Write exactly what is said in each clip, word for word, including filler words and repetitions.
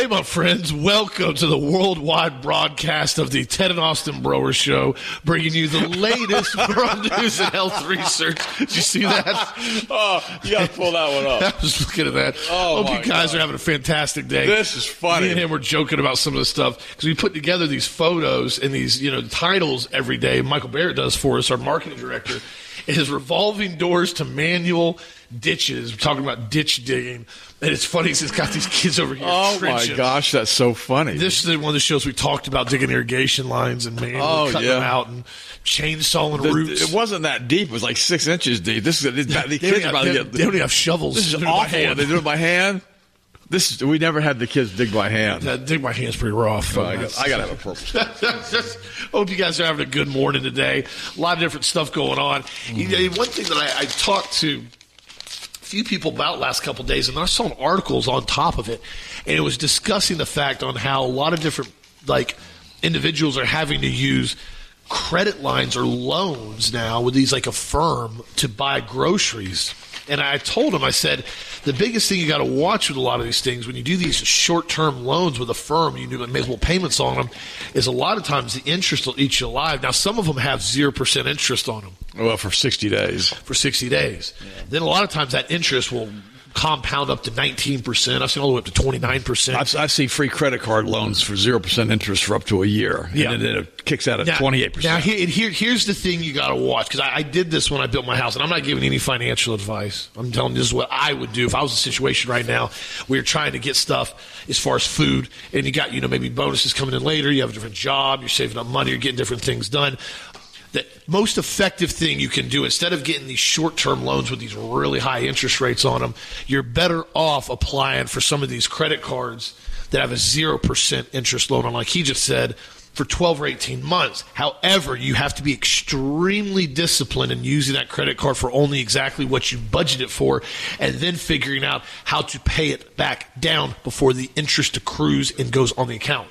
Hey, my friends, welcome to the worldwide broadcast of the Ted and Austin Broer Show, bringing you the latest world news and health research. Did you see that? Oh, you got to pull that one up. I was looking at that. Oh, Hope you guys God. are having a fantastic day. This is funny. Me and him were joking about some of the stuff because we put together these photos and these, you know, titles every day. Michael Barrett does for us, our marketing director. It is revolving doors to manual ditches. We're talking about ditch digging. And it's funny, he's got these kids over here Oh, trenching. my gosh, that's so funny. This is one of the shows we talked about digging irrigation lines and manually Oh, cutting yeah. them out and chainsawing The- roots. It wasn't that deep. It was like six inches deep. This is the they, kids don't are about have, to they, get. they don't even have shovels. This is They do it by awful. hand. They do it by hand. This is, we never had the kids dig by hand. That dig by hand's pretty rough. Oh, I got, I got to have a purpose. Hope you guys are having a good morning today. A lot of different stuff going on. You know, one thing that I, I talked to a few people about last couple of days, and I saw articles on top of it, and it was discussing the fact on how a lot of different like individuals are having to use credit lines or loans now with these like a firm to buy groceries. And I told him, I said, the biggest thing you got to watch with a lot of these things when you do these short-term loans with a firm, you do multiple payments on them, is a lot of times the interest will eat you alive. Now, some of them have zero percent interest on them. Well, for sixty days. For sixty days. Yeah. Then a lot of times that interest will compound up to nineteen percent. I've seen all the way up to twenty-nine percent. I've, I've seen free credit card loans for zero percent interest for up to a year. Yeah. And then it kicks out at now, twenty-eight percent. Now, here, here, here's the thing you got to watch, because I, I did this when I built my house, and I'm not giving any financial advice. I'm telling you this is what I would do if I was in a situation right now where you're trying to get stuff as far as food, and you got, you know, maybe bonuses coming in later, you have a different job, you're saving up money, you're getting different things done. The most effective thing you can do, instead of getting these short-term loans with these really high interest rates on them, you're better off applying for some of these credit cards that have a zero percent interest loan on, like he just said, for twelve or eighteen months. However, you have to be extremely disciplined in using that credit card for only exactly what you budgeted for, and then figuring out how to pay it back down before the interest accrues and goes on the account.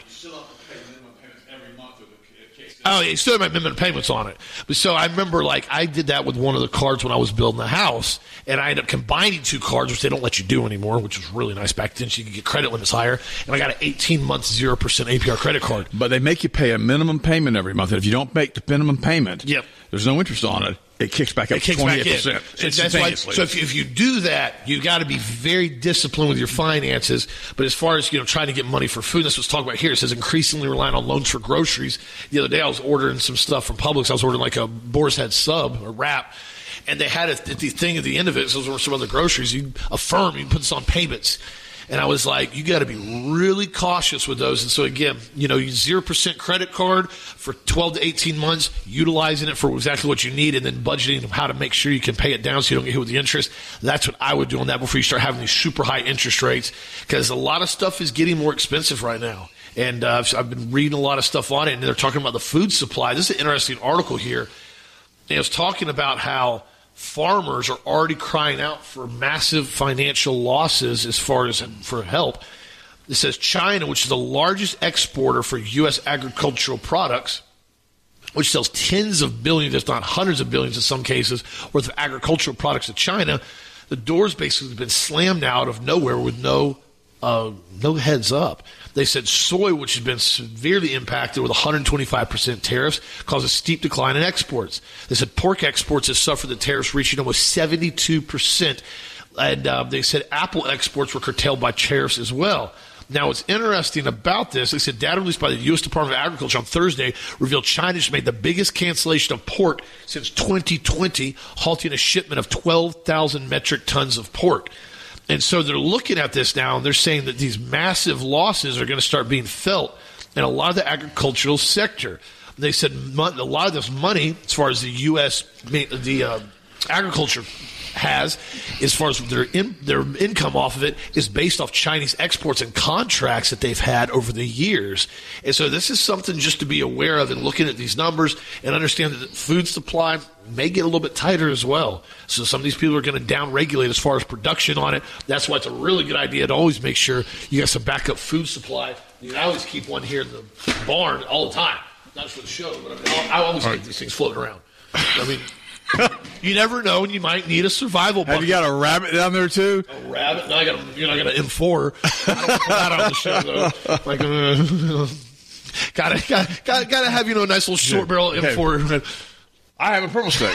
Oh, yeah, you still have my minimum payments on it. But so I remember, like, I did that with one of the cards when I was building the house, and I ended up combining two cards, which they don't let you do anymore, which was really nice back then, so you could get credit limits higher. And I got an eighteen-month zero percent A P R credit card. But they make you pay a minimum payment every month. And if you don't make the minimum payment, yep. there's no interest on it. It kicks back up it kicks to twenty-eight percent. Back in. That's why, so if you, if you do that, you got to be very disciplined with your finances. But as far as, you know, trying to get money for food, that's what's talking about here. It says increasingly relying on loans for groceries. The other day I was ordering some stuff from Publix. I was ordering like a Boar's Head sub or wrap. And they had a, the thing at the end of it, so there were some other groceries. You affirm, you can put this on payments. And I was like, you got to be really cautious with those. And so, again, you know, zero percent credit card for twelve to eighteen months, utilizing it for exactly what you need, and then budgeting how to make sure you can pay it down so you don't get hit with the interest. That's what I would do on that before you start having these super high interest rates, because a lot of stuff is getting more expensive right now. And uh, I've been reading a lot of stuff on it, and they're talking about the food supply. This is an interesting article here. And it's talking about how farmers are already crying out for massive financial losses as far as for help. It says China, which is the largest exporter for U S agricultural products, which sells tens of billions, if not hundreds of billions in some cases, worth of agricultural products to China, the door's basically been slammed out of nowhere with no uh, no heads up. They said soy, which has been severely impacted with one hundred twenty-five percent tariffs, caused a steep decline in exports. They said pork exports have suffered the tariffs reaching almost seventy-two percent. And uh, they said apple exports were curtailed by tariffs as well. Now, what's interesting about this, they said data released by the U S Department of Agriculture on Thursday revealed China just made the biggest cancellation of pork since twenty twenty, halting a shipment of twelve thousand metric tons of pork. And so they're looking at this now, and they're saying that these massive losses are going to start being felt in a lot of the agricultural sector. They said a lot of this money, as far as the U S, the uh, agriculture has, as far as their in, their income off of it, is based off Chinese exports and contracts that they've had over the years. And so this is something just to be aware of, and looking at these numbers and understand that the food supply may get a little bit tighter as well. So some of these people are going to down-regulate as far as production on it. That's why it's a really good idea to always make sure you got some backup food supply. You know, I always keep one here in the barn all the time. Not just for the show, but I, mean, I always keep these things floating around. I mean, You never know, and you might need a survival bucket. Have you got a rabbit down there, too? A rabbit? No, I got a, you know, I got an M four. I don't put that on the show, though. Like, uh, gotta, gotta, gotta, gotta have, you know, a nice little short barrel M four. Okay. I have a purple steak.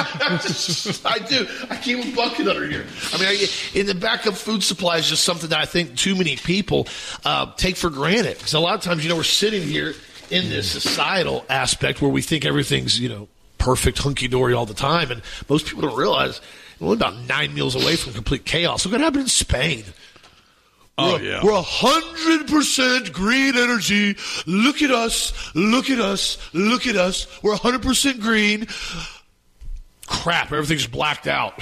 I do. I keep a bucket under here. I mean, I, in the backup food supply is just something that I think too many people uh, take for granted. Because a lot of times, you know, we're sitting here in this societal aspect where we think everything's, you know, perfect, hunky-dory all the time. And most people don't realize we're about nine meals away from complete chaos. Look what happened in Spain. Oh, we're, yeah. We're one hundred percent green energy. Look at us. Look at us. Look at us. We're one hundred percent green. Crap, everything's blacked out.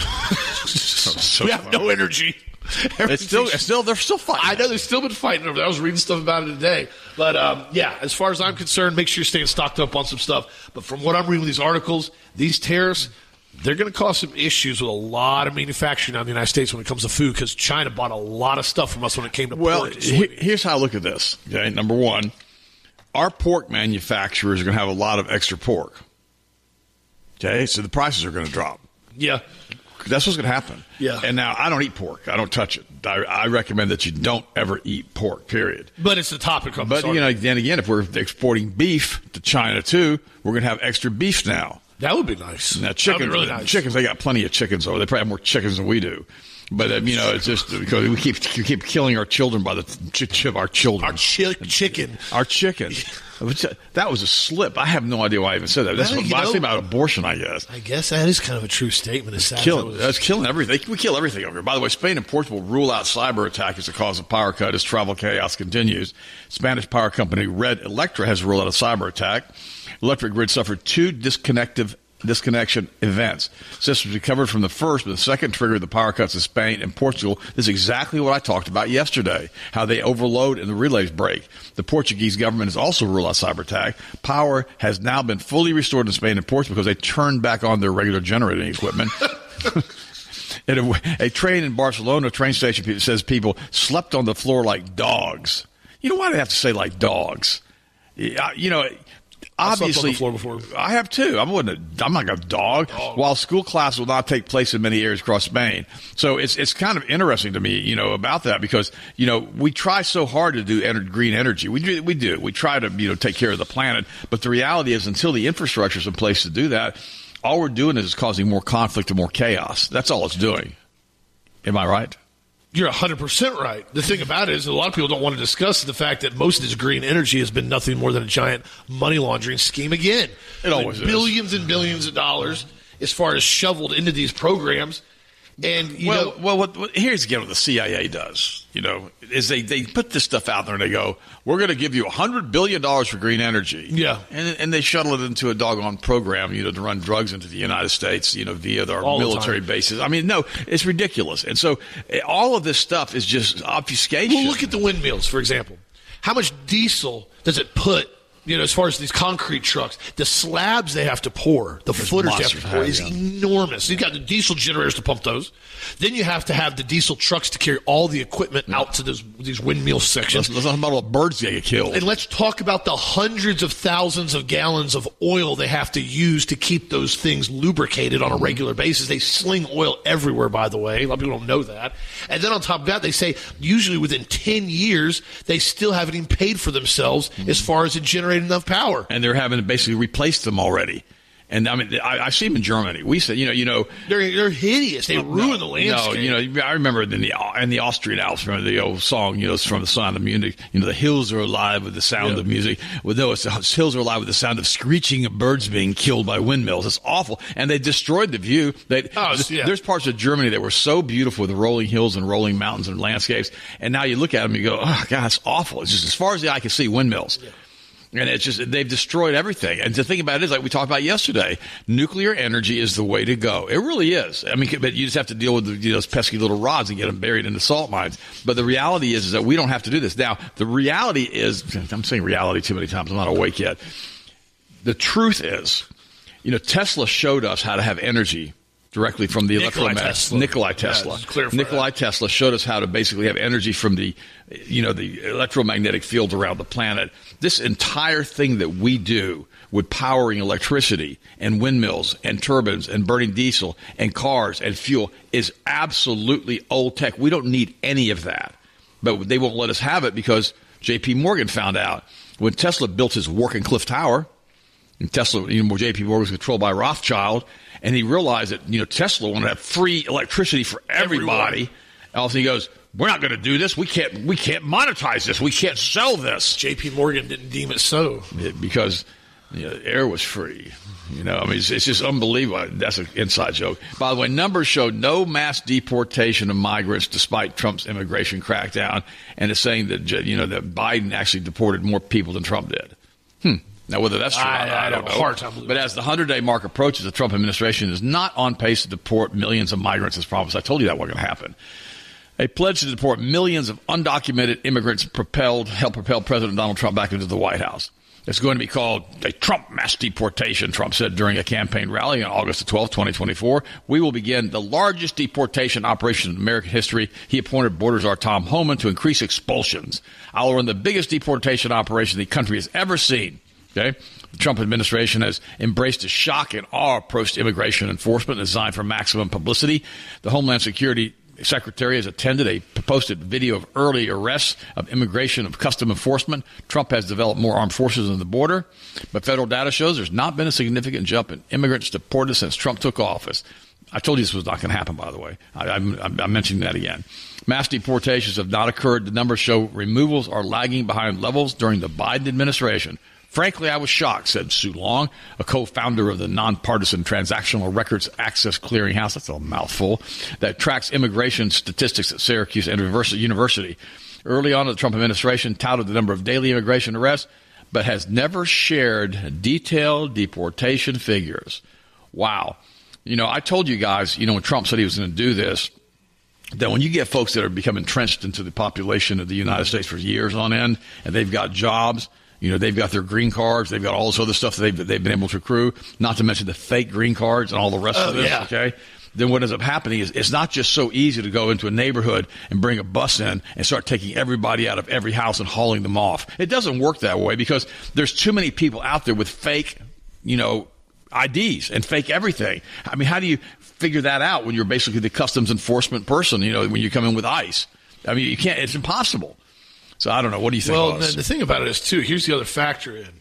so we have funny. no energy. It's still, it's still, they're still fighting. I know they've still been fighting over that. I was reading stuff about it today. But, um, yeah, as far as I'm concerned, make sure you're staying stocked up on some stuff. But from what I'm reading these articles, these tariffs, they're going to cause some issues with a lot of manufacturing out in the United States when it comes to food because China bought a lot of stuff from us when it came to Well, pork. he, here's how I look at this. Okay, number one, our pork manufacturers are going to have a lot of extra pork. Okay, so the prices are going to drop. Yeah. That's what's going to happen. Yeah. And now I don't eat pork. I don't touch it. I, I recommend that you don't ever eat pork, period. But it's the topic of But, you know, then again, if we're exporting beef to China, too, we're going to have extra beef now. That would be nice. Now, That chickens, would be really nice. chickens, they got plenty of chickens over. They probably have more chickens than we do. But, um, you know, it's just because we keep we keep killing our children by the ch- ch- our children. Our chi- chicken. Our chicken. That was a slip. I have no idea why I even said that. That's Well, what you I know- say about abortion, I guess. I guess that is kind of a true statement. It's sad Killing, that that's was- killing everything. We kill everything over here. By the way, Spain and Portugal rule out cyber attack as a cause of power cut as travel chaos continues. Spanish power company Red Electra has ruled out a cyber attack. Electric grid suffered two disconnective disconnection events. Systems recovered from the first, but the second triggered the power cuts in Spain and Portugal. This is exactly what I talked about yesterday, how they overload and the relays break. The Portuguese government has also ruled out cyber attack. Power has now been fully restored in Spain and Portugal because they turned back on their regular generating equipment. At a, a train in Barcelona, a train station says people slept on the floor like dogs. You know why do they have to say like dogs? You know, obviously, I slept on the floor before. I have too. I wouldn't. I'm not a dog. dog. While school class will not take place in many areas across Spain, so it's it's kind of interesting to me, you know, about that because you know we try so hard to do ener- green energy. We do. We do. We try to you know take care of the planet, but the reality is until the infrastructure is in place to do that, all we're doing is causing more conflict and more chaos. That's all it's doing. Am I right? You're one hundred percent right. The thing about it is a lot of people don't want to discuss the fact that most of this green energy has been nothing more than a giant money laundering scheme again. It always is. Billions and billions of dollars as far as shoveled into these programs. And, you well, know, well, what, what, here's again what the C I A does. You know, is they, they put this stuff out there and they go, "We're going to give you a hundred billion dollars for green energy." Yeah, and and they shuttle it into a doggone program, you know, to run drugs into the United States, you know, via our all military bases. I mean, no, it's ridiculous. And so eh, all of this stuff is just obfuscation. Well, look at the windmills, for example. How much diesel does it put? You know, as far as these concrete trucks, the slabs they have to pour, the There's footers they have to monsters pour high, is yeah. enormous. You've got the diesel generators to pump those. Then you have to have the diesel trucks to carry all the equipment out to those, these windmill sections. Let's, let's talk about all the birds that get killed. And let's talk about the hundreds of thousands of gallons of oil they have to use to keep those things lubricated on a regular basis. They sling oil everywhere, by the way. A lot of people don't know that. And then on top of that, they say usually within ten years, they still haven't even paid for themselves mm-hmm. as far as it generated enough power. And they're having to basically replace them already. And I mean, I, I see them in Germany. We said, you know, you know, they're they're hideous. They ruin no, the landscape. No, you know, I remember in the in the Austrian Alps, remember the old song, you know, it's from the Sound of Music. You know, the hills are alive with the sound yeah. of music. Well, no, it's the hills are alive with the sound of screeching of birds being killed by windmills. It's awful, and they destroyed the view. They, oh, yeah. There's parts of Germany that were so beautiful with rolling hills and rolling mountains and landscapes, and now you look at them, and you go, oh God, it's awful. It's just as far as the eye can see, windmills. Yeah. And it's just, they've destroyed everything. And the thing about it is, like we talked about yesterday, nuclear energy is the way to go. It really is. I mean, but you just have to deal with the, you know, those pesky little rods and get them buried in the salt mines. But the reality is, is that we don't have to do this. Now, the reality is, I'm saying reality too many times. I'm not awake yet. The truth is, you know, Tesla showed us how to have energy directly from the Nikolai electromagnetic Tesla. Nikolai Tesla. Yeah, Nikolai that. Tesla showed us how to basically have energy from the, you know, the electromagnetic field around the planet. This entire thing that we do with powering electricity and windmills and turbines and burning diesel and cars and fuel is absolutely old tech. We don't need any of that. But they won't let us have it because J P. Morgan found out when Tesla built his Wardenclyffe Tower, and Tesla, you know, J P. Morgan was controlled by Rothschild, and he realized that, you know, Tesla wanted to have free electricity for everybody. Else he goes, we're not going to do this. We can't. We can't monetize this. We can't sell this. J P. Morgan didn't deem it so because you know, air was free. You know, I mean, it's, it's just unbelievable. That's an inside joke. By the way, numbers show no mass deportation of migrants despite Trump's immigration crackdown, and it's saying that, you know, that Biden actually deported more people than Trump did. Hmm. Now, whether that's true or not, I, I don't know. Hard time but as the hundred-day mark approaches, the Trump administration is not on pace to deport millions of migrants as promised. I told you that wasn't going to happen. A pledge to deport millions of undocumented immigrants propelled, helped propel President Donald Trump back into the White House. It's going to be called a Trump mass deportation, Trump said during a campaign rally on August the twelfth, twenty twenty-four. We will begin the largest deportation operation in American history. He appointed Border Czar Tom Homan to increase expulsions. I'll run the biggest deportation operation the country has ever seen. Okay? The Trump administration has embraced a shock and awe approach to immigration enforcement designed for maximum publicity. The Homeland Security Secretary has attended a posted video of early arrests of immigration of custom enforcement. Trump has developed more armed forces on the border, but federal data shows there's not been a significant jump in immigrants deported since Trump took office. I told you this was not going to happen, by the way. I, I'm, I'm mentioning that again. Mass deportations have not occurred. The numbers show removals are lagging behind levels during the Biden administration. Frankly, I was shocked, said Sue Long, a co-founder of the nonpartisan Transactional Records Access Clearinghouse, that's a mouthful, that tracks immigration statistics at Syracuse University. Early on, the Trump administration touted the number of daily immigration arrests, but has never shared detailed deportation figures. Wow. You know, I told you guys, you know, when Trump said he was going to do this, that when you get folks that are become entrenched into the population of the United States for years on end, and they've got jobs, you know, they've got their green cards. They've got all this other stuff that they've, they've been able to accrue, not to mention the fake green cards and all the rest oh, of this, yeah. okay? Then what ends up happening is it's not just so easy to go into a neighborhood and bring a bus in and start taking everybody out of every house and hauling them off. It doesn't work that way because there's too many people out there with fake, you know, I Ds and fake everything. I mean, how do you figure that out when you're basically the customs enforcement person, you know, when you come in with ICE? I mean, you can't, it's impossible. So I don't know. What do you think? Well, the, the thing about it is, too, here's the other factor in.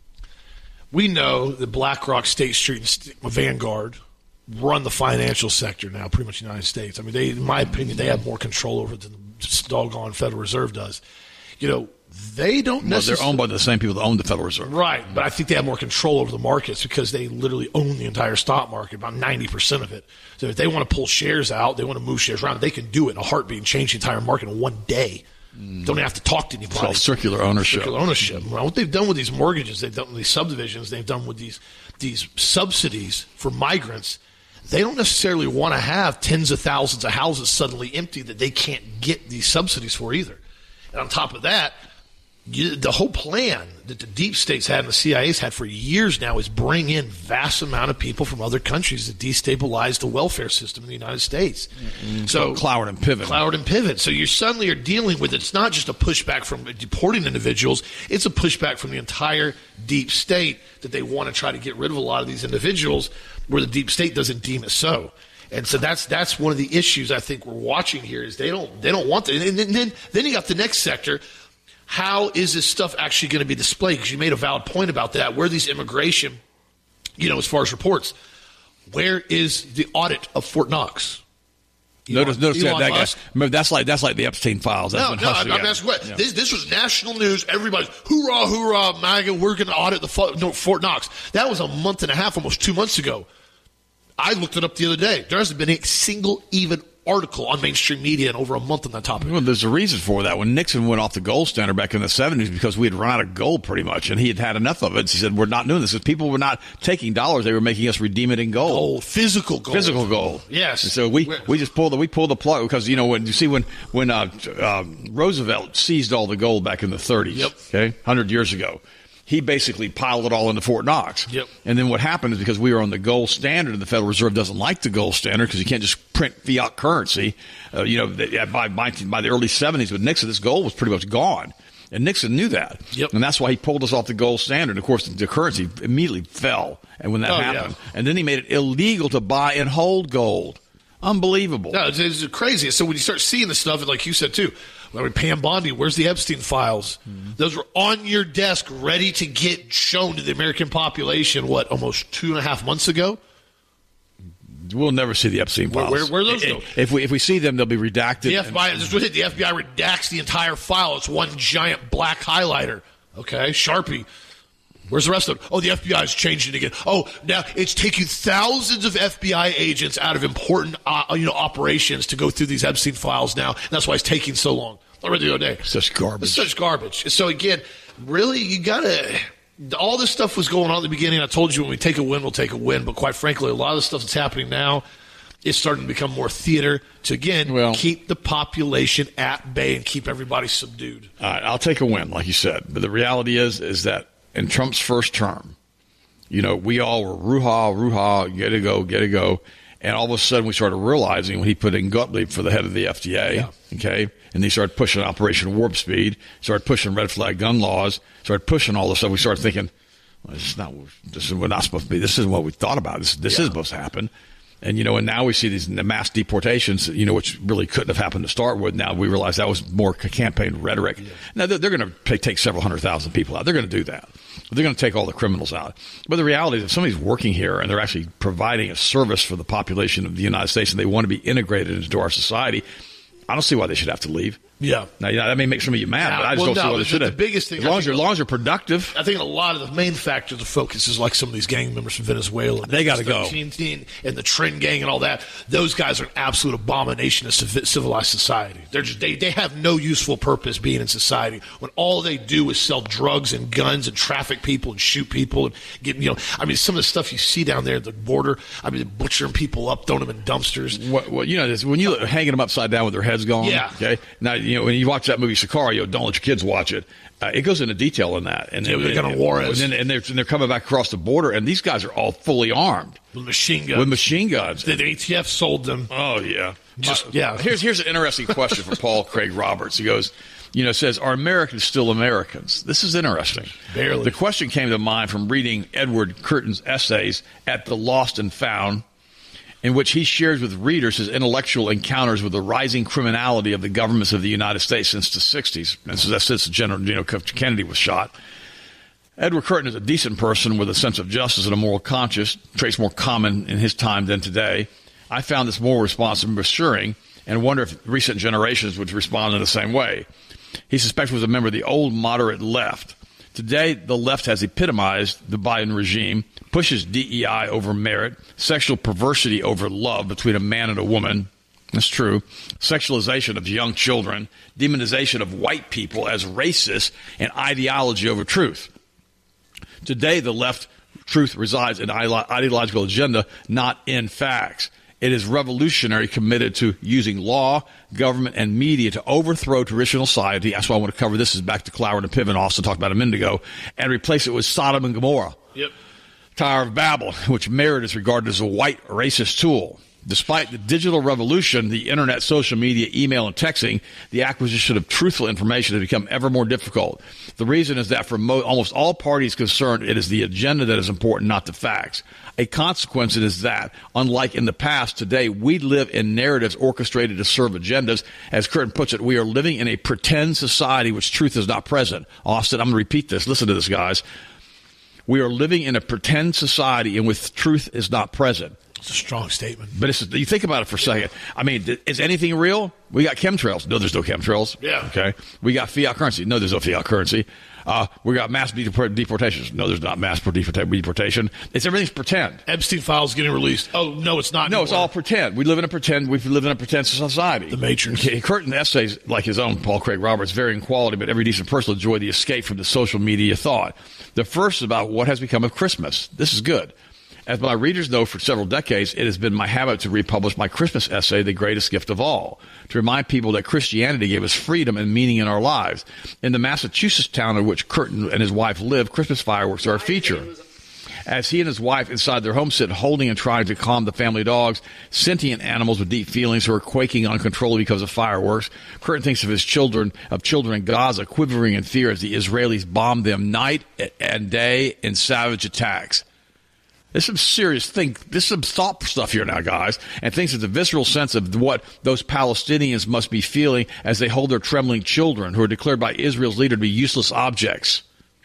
We know that BlackRock, State Street, and St- Vanguard run the financial sector now, pretty much in the United States. I mean, they, in my opinion, they have more control over it than the doggone Federal Reserve does. You know, they don't well, necessarily. They're owned by the same people that own the Federal Reserve. Right, but I think they have more control over the markets because they literally own the entire stock market, about ninety percent of it. So if they want to pull shares out, they want to move shares around, they can do it in a heartbeat and change the entire market in one day. Mm. Don't have to talk to anybody. It's called circular ownership. Circular ownership. Well, what they've done with these mortgages, they've done with these subdivisions, they've done with these these subsidies for migrants. They don't necessarily want to have tens of thousands of houses suddenly empty that they can't get these subsidies for either. And on top of that, you, the whole plan that the deep states had and the C I A's had for years now is bring in vast amount of people from other countries to destabilize the welfare system in the United States. Mm-hmm. So Cloward and Pivot. Cloward and Pivot. So you suddenly are dealing with, it's not just a pushback from deporting individuals, it's a pushback from the entire deep state that they want to try to get rid of a lot of these individuals where the deep state doesn't deem it so. And so that's that's one of the issues I think we're watching here is they don't they don't want that. And then then, then you got the next sector. How is this stuff actually going to be displayed? Because you made a valid point about that. Where these immigration, you know, as far as reports, where is the audit of Fort Knox? Notice, notice that, that guy. Remember, that's like that's like the Epstein files. That's no, no, I'm, I'm asking what. Yeah. This, this was national news. Everybody's hoorah, hoorah, MAGA. We're going to audit the no, Fort Knox. That was a month and a half, almost two months ago. I looked it up the other day. There hasn't been a single even article on mainstream media in over a month on that topic. Well, there's a reason for that. When Nixon went off the gold standard back in the seventies, because we had run out of gold pretty much, and he had had enough of it. So he said, we're not doing this. If people were not taking dollars, they were making us redeem it in gold. Gold, physical gold. Physical gold. Yes. And so we, we just pulled the, we pulled the plug because, you know, when you see when, when, uh, uh, Roosevelt seized all the gold back in the thirties, yep. okay, one hundred years ago. he basically piled it all into Fort Knox. Yep. And then what happened is because we were on the gold standard, and the Federal Reserve doesn't like the gold standard because you can't just print fiat currency. Uh, you know, by, by, by the early seventies with Nixon, this gold was pretty much gone. And Nixon knew that. Yep. And that's why he pulled us off the gold standard. And, of course, the currency immediately fell. And when that oh, happened. Yeah. And then he made it illegal to buy and hold gold. Unbelievable. No, it's, it's crazy. So when you start seeing this stuff, like you said, too, I mean, Pam Bondi, where's the Epstein files? Mm-hmm. Those were on your desk ready to get shown to the American population, what, almost two and a half months ago? We'll never see the Epstein files. Where, where, where are those go? If we if we see them, they'll be redacted. The F B I, this is what it, the F B I redacts the entire file. It's one giant black highlighter. Okay, Sharpie. Where's the rest of it? Oh, the F B I is changing it again. Oh, now it's taking thousands of F B I agents out of important uh, you know, operations to go through these Epstein files now. And that's why it's taking so long. I read the other day. Such garbage. It's such garbage. So, again, really, you got to – all this stuff was going on at the beginning. I told you when we take a win, we'll take a win. But quite frankly, a lot of the stuff that's happening now is starting to become more theater to, again, well, keep the population at bay and keep everybody subdued. All right, I'll take a win, like you said. But the reality is is that in Trump's first term, you know, we all were ruha, ruha, get to go, get to go. And all of a sudden we started realizing when he put in Gottlieb for the head of the F D A, yeah. okay, and he started pushing Operation Warp Speed, started pushing red flag gun laws, started pushing all this stuff. We started thinking, well, this is not this is what not supposed to be. This isn't what we thought about. This this yeah. is supposed to happen. And, you know, and now we see these mass deportations, you know, which really couldn't have happened to start with. Now we realize that was more campaign rhetoric. Yeah. Now, they're, they're going to take several hundred thousand people out. They're going to do that. They're going to take all the criminals out. But the reality is if somebody's working here and they're actually providing a service for the population of the United States and they want to be integrated into our society, I don't see why they should have to leave. Yeah. Now, you know, that may make some of you mad, yeah, but I just well, don't no, see why they should have. The biggest thing, as long as, you're, as long as you're productive. I think a lot of the main factors of focus is like some of these gang members from Venezuela. They got to go. And the Trin gang and all that. Those guys are an absolute abomination of civilized society. They're just, they, they have no useful purpose being in society when all they do is sell drugs and guns and traffic people and shoot people and get, you know, I mean, some of the stuff you see down there at the border, I mean, butchering people up, throwing them in dumpsters. What, what, you know, this, when you look, hanging them upside down with their heads gone. Yeah. Okay. Now, you know, when you watch that movie Sicario, don't let your kids watch it. Uh, it goes into detail in that. And yeah, they're going to Juarez. And, and, they're, and they're coming back across the border, and these guys are all fully armed. With machine guns. With machine guns. The, the A T F sold them. Oh, yeah. Just, uh, yeah. Here's, here's an interesting question for Paul Craig Roberts. He goes, you know, says, are Americans still Americans? This is interesting. Barely. The question came to mind from reading Edward Curtin's essays at The Lost and Found, in which he shares with readers his intellectual encounters with the rising criminality of the governments of the United States since the sixties, and so that's since General you know, Kennedy was shot. Edward Curtin is a decent person with a sense of justice and a moral conscience, traits more common in his time than today. I found this moral response reassuring and wonder if recent generations would respond in the same way. He suspects was a member of the old moderate left. Today, the left has epitomized the Biden regime, pushes D E I over merit, sexual perversity over love between a man and a woman. That's true. Sexualization of young children, demonization of white people as racist, and ideology over truth. Today, the left truth resides in ideological agenda, not in facts. It is revolutionary, committed to using law, government, and media to overthrow traditional society. That's why I want to cover this. Is back to Cloward and Piven, also talked about a minute ago, and replace it with Sodom and Gomorrah. Yep. Tower of Babel, which merit is regarded as a white racist tool. Despite the digital revolution, the internet, social media, email, and texting, the acquisition of truthful information has become ever more difficult. The reason is that for mo- almost all parties concerned, it is the agenda that is important, not the facts. A consequence is that, unlike in the past, today we live in narratives orchestrated to serve agendas. As Curtin puts it, we are living in a pretend society which truth is not present. Austin, I'm going to repeat this. Listen to this, guys. We are living in a pretend society in which truth is not present. It's a strong statement. But it's, you think about it for a second. I mean, is anything real? We got chemtrails. No, there's no chemtrails. Yeah. Okay. We got fiat currency. No, there's no fiat currency. Uh, we got mass deport- deportations. No, there's not mass deport- deportation. It's everything's pretend. Epstein files getting released. Oh, no, it's not. No, anymore. It's all pretend. We live in a pretend. We live in a pretend society. The Matrix. Okay, Curtin essays, like his own, Paul Craig Roberts, vary in quality, but every decent person will enjoy the escape from the social media thought. The first is about what has become of Christmas. This is good. As my readers know, for several decades, it has been my habit to republish my Christmas essay, The Greatest Gift of All, to remind people that Christianity gave us freedom and meaning in our lives. In the Massachusetts town in which Kurt and his wife live, Christmas fireworks are a feature. As he and his wife inside their home sit holding and trying to calm the family dogs, sentient animals with deep feelings who are quaking uncontrollably because of fireworks, Curtin thinks of his children, of children in Gaza quivering in fear as the Israelis bomb them night and day in savage attacks. There's some serious thing. There's some thought stuff here now, guys, and thinks it's a visceral sense of what those Palestinians must be feeling as they hold their trembling children who are declared by Israel's leader to be useless objects.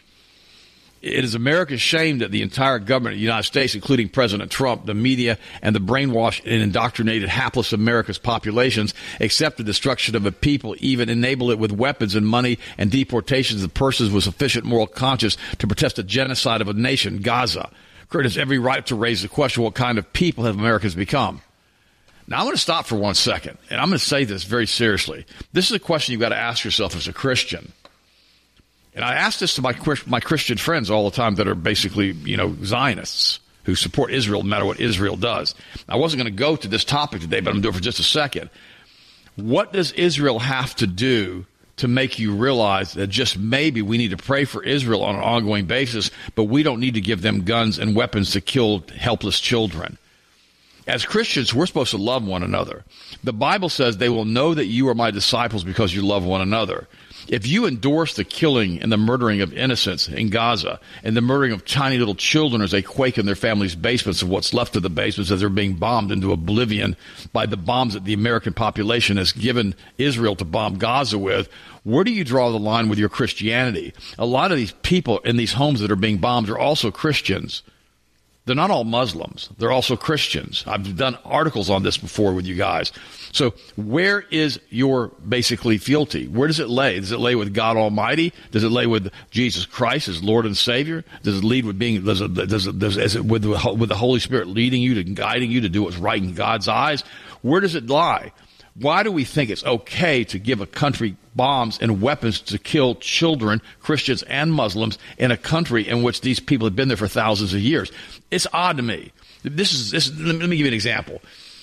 It is America's shame that the entire government of the United States, including President Trump, the media, and the brainwashed and indoctrinated hapless America's populations, accept the destruction of a people, even enable it with weapons and money and deportations of persons with sufficient moral conscience to protest the genocide of a nation, Gaza. Kurt has every right to raise the question, what kind of people have Americans become? Now, I'm going to stop for one second, and I'm going to say this very seriously. This is a question you've got to ask yourself as a Christian. And I ask this to my my Christian friends all the time that are basically, you know, Zionists who support Israel no matter what Israel does. I wasn't going to go to this topic today, but I'm going to do it for just a second. What does Israel have to do to make you realize that just maybe we need to pray for Israel on an ongoing basis, but we don't need to give them guns and weapons to kill helpless children? As Christians, we're supposed to love one another. The Bible says they will know that you are my disciples because you love one another. If you endorse the killing and the murdering of innocents in Gaza and the murdering of tiny little children as they quake in their families' basements of what's left of the basements as they're being bombed into oblivion by the bombs that the American population has given Israel to bomb Gaza with, where do you draw the line with your Christianity? A lot of these people in these homes that are being bombed are also Christians. They're not all Muslims. They're also Christians. I've done articles on this before with you guys. So where is your basically fealty? Where does it lay? Does it lay with God Almighty? Does it lay with Jesus Christ as Lord and Savior? Does it lead with being, does it, does it, does, is it with, with the Holy Spirit leading you to guiding you to do what's right in God's eyes? Where does it lie? Why do we think it's okay to give a country bombs and weapons to kill children, Christians and Muslims, in a country in which these people have been there for thousands of years? It's odd to me. This is, this, let me give you an example.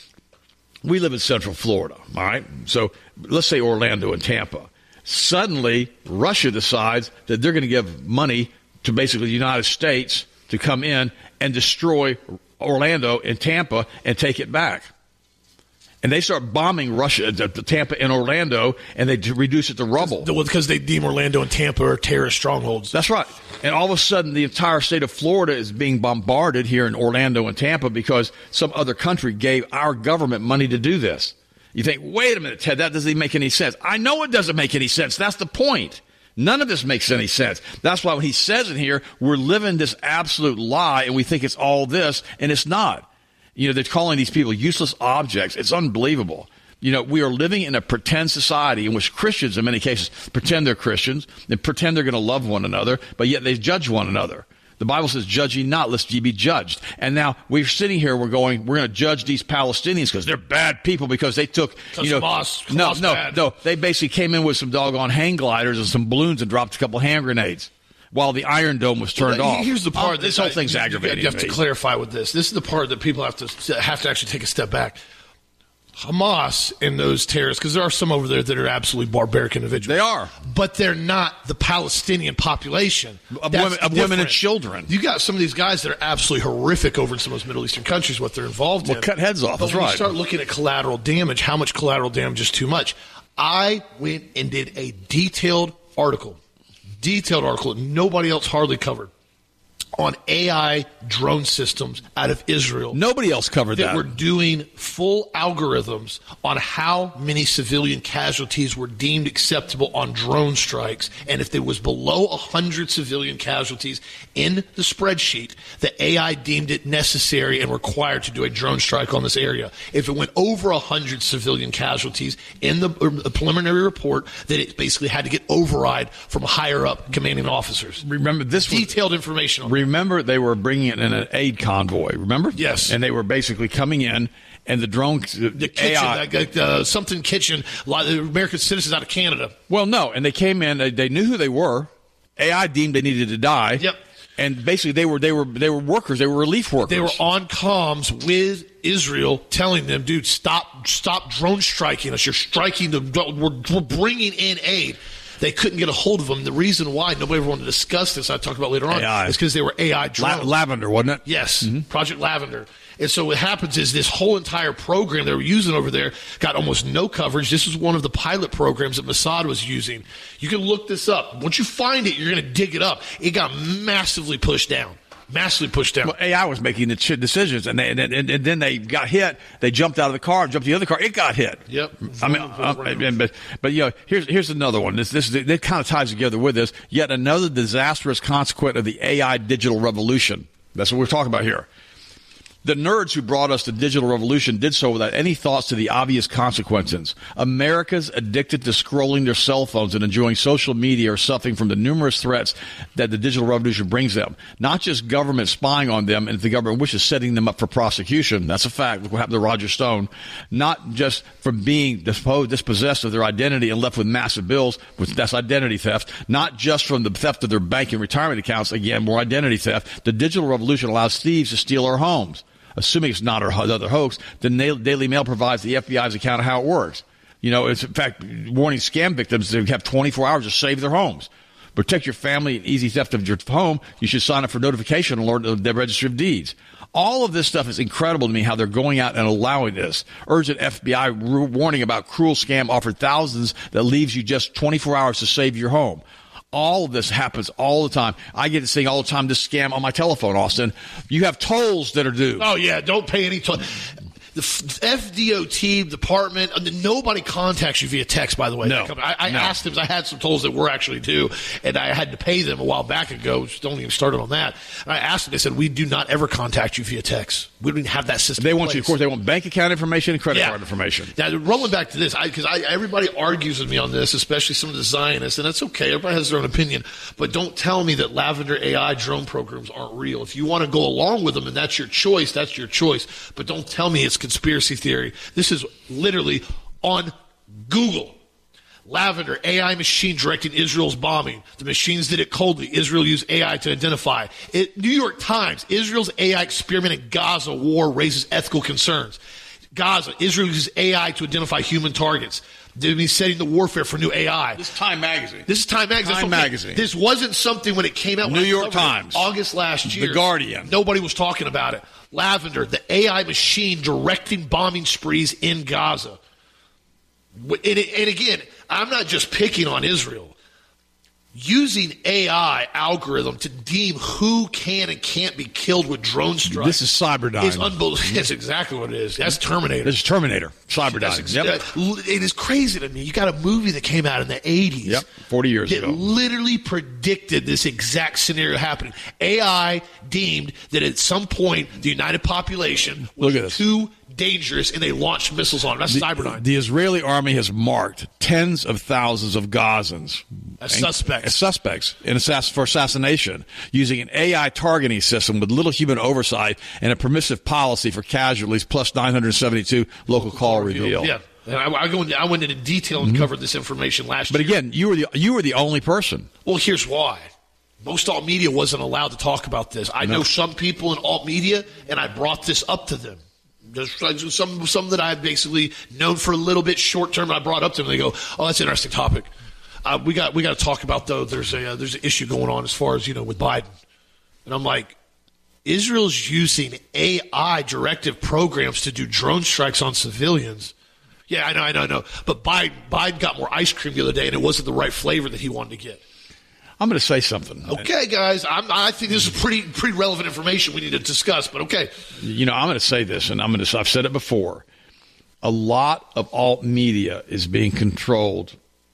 We live in Central Florida, all right? So let's say Orlando and Tampa. Suddenly, Russia decides that they're going to give money to basically the United States to come in and destroy Orlando and Tampa and take it back. And they start bombing Russia, the, the Tampa and Orlando, and they reduce it to rubble. Because they deem Orlando and Tampa are terrorist strongholds. That's right. And all of a sudden, the entire state of Florida is being bombarded here in Orlando and Tampa because some other country gave our government money to do this. You think, wait a minute, Ted, that doesn't make any sense. I know it doesn't make any sense. That's the point. None of this makes any sense. That's why when he says in here, we're living this absolute lie, and we think it's all this, and it's not. You know, they're calling these people useless objects. It's unbelievable. You know, we are living in a pretend society in which Christians, in many cases, pretend they're Christians and pretend they're going to love one another, but yet they judge one another. The Bible says, judge ye not, lest ye be judged. And now we're sitting here, we're going, we're going to judge these Palestinians because they're bad people because they took, you know, Hamas, no, Hamas no, bad. no. They basically came in with some doggone hang gliders and some balloons and dropped a couple hand grenades while the Iron Dome was turned well, off. Here's the part. Oh, this that whole I, thing's you, aggravating. You have to me. clarify with this. This is the part that people have to have to actually take a step back. Hamas and those terrorists, because there are some over there that are absolutely barbaric individuals. They are. But they're not the Palestinian population. Of, That's women, of women and different. children. You got some of these guys that are absolutely horrific over in some of those Middle Eastern countries, what they're involved well, in. cut heads off, but that's when right. you start looking at collateral damage, how much collateral damage is too much? I went and did a detailed article, detailed article that nobody else hardly covered, on A I drone systems out of Israel. Nobody else covered that. That were doing full algorithms on how many civilian casualties were deemed acceptable on drone strikes. And if there was below one hundred civilian casualties in the spreadsheet, the A I deemed it necessary and required to do a drone strike on this area. If it went over one hundred civilian casualties in the, the preliminary report, that it basically had to get override from higher up commanding officers. Remember, this was detailed information on Remember, they were bringing it in an aid convoy, remember? Yes. And they were basically coming in, and the drone... The kitchen, A I, like, uh, something kitchen, a lot of American citizens out of Canada. Well, no, and they came in, they, they knew who they were. A I deemed they needed to die. Yep. And basically, they were they were they were workers. They were relief workers. They were on comms with Israel, telling them, "Dude, stop stop drone striking us. You're striking the. We're, we're bringing in aid." They couldn't get a hold of them. The reason why nobody ever wanted to discuss this, I talked about later on, A I. is because they were A I drones. La- Lavender, wasn't it? Yes, mm-hmm. Project Lavender. And so what happens is this whole entire program they were using over there got almost no coverage. This was one of the pilot programs that Mossad was using. You can look this up. Once you find it, you're going to dig it up. It got massively pushed down. Massively pushed down. Well, A I was making the decisions, and, they, and, and, and then they got hit. They jumped out of the car, jumped the other car. It got hit. Yep. I mean, uh, and, but but you know, here's here's another one. This this it kind of ties together with this. Yet another disastrous consequence of the A I digital revolution. That's what we're talking about here. The nerds who brought us the digital revolution did so without any thoughts to the obvious consequences. Americans addicted to scrolling their cell phones and enjoying social media are suffering from the numerous threats that the digital revolution brings them. Not just government spying on them, and if the government wishes, setting them up for prosecution. That's a fact. Look what happened to Roger Stone. Not just from being disposed, dispossessed of their identity and left with massive bills, which that's identity theft. Not just from the theft of their bank and retirement accounts. Again, more identity theft. The digital revolution allows thieves to steal our homes. Assuming it's not another hoax, the Daily Mail provides the F B I's account of how it works. You know, it's in fact warning scam victims to have twenty-four hours to save their homes. Protect your family and easy theft of your home. You should sign up for notification alert of the Registry of Deeds. All of this stuff is incredible to me, how they're going out and allowing this. Urgent F B I warning about cruel scam offered thousands that leaves you just twenty-four hours to save your home. All of this happens all the time. I get to see all the time this scam on my telephone, Austin. You have tolls that are due. Oh, yeah. Don't pay any toll. The F D O T department, nobody contacts you via text, by the way. No. I, I no. asked them, I had some tolls that were actually due, and I had to pay them a while back ago. Don't even started on that. And I asked them, they said, we do not ever contact you via text. We don't even have that system. They in want place. you, of course, they want bank account information and credit yeah. card information. Now, rolling back to this, because I, I, everybody argues with me on this, especially some of the Zionists, and that's okay. Everybody has their own opinion. But don't tell me that Lavender A I drone programs aren't real. If you want to go along with them and that's your choice, that's your choice. But don't tell me it's conspiracy theory. This is literally on Google. Lavender, A I machine directing Israel's bombing. The machines did it coldly. Israel used A I to identify. It, New York Times, Israel's A I experiment in Gaza war raises ethical concerns. Gaza, Israel uses A I to identify human targets. They've been setting the warfare for new A I. This is Time Magazine. This is Time Magazine. Time okay. Magazine. This wasn't something when it came out. New York Times. August last year. The Guardian. Nobody was talking about it. Lavender, the A I machine directing bombing sprees in Gaza. And, and again, I'm not just picking on Israel. Using A I algorithm to deem who can and can't be killed with drone strikes. This is Cyberdyne. Is unbelievable. That's exactly what it is. That's Terminator. This is Terminator. Cyberdyne. Ex- yep. It is crazy to me. You got a movie that came out in the eighties. Yep, forty years that ago. literally predicted this exact scenario happening. A I deemed that at some point the United population was Look at this. too dangerous and they launched missiles on it. That's The, Cyberdyne. the Israeli army has marked tens of thousands of Gazans As suspects. as suspects in assass- for assassination using an A I targeting system with little human oversight and a permissive policy for casualties, plus nine hundred seventy-two local call reveal. Yeah. And I, I, go into, I went into detail and mm-hmm. covered this information last but year. But again, you were the you were the only person. Well, here's why. Most alt media wasn't allowed to talk about this. I no. know some people in alt media, and I brought this up to them. There's some some that I've basically known for a little bit short term. I brought up to them. They go, "Oh, that's an interesting topic. Uh, we got we got to talk about though. There's a uh, there's an issue going on as far as you know with Biden." And I'm like, Israel's using A I directive programs to do drone strikes on civilians. Yeah, I know, I know, I know. But Biden Biden got more ice cream the other day, and it wasn't the right flavor that he wanted to get. I'm going to say something. Okay, guys, I'm, I think this is pretty pretty relevant information we need to discuss, but okay. You know, I'm going to say this, and I'm going to. I've said it before. A lot of alt media is being controlled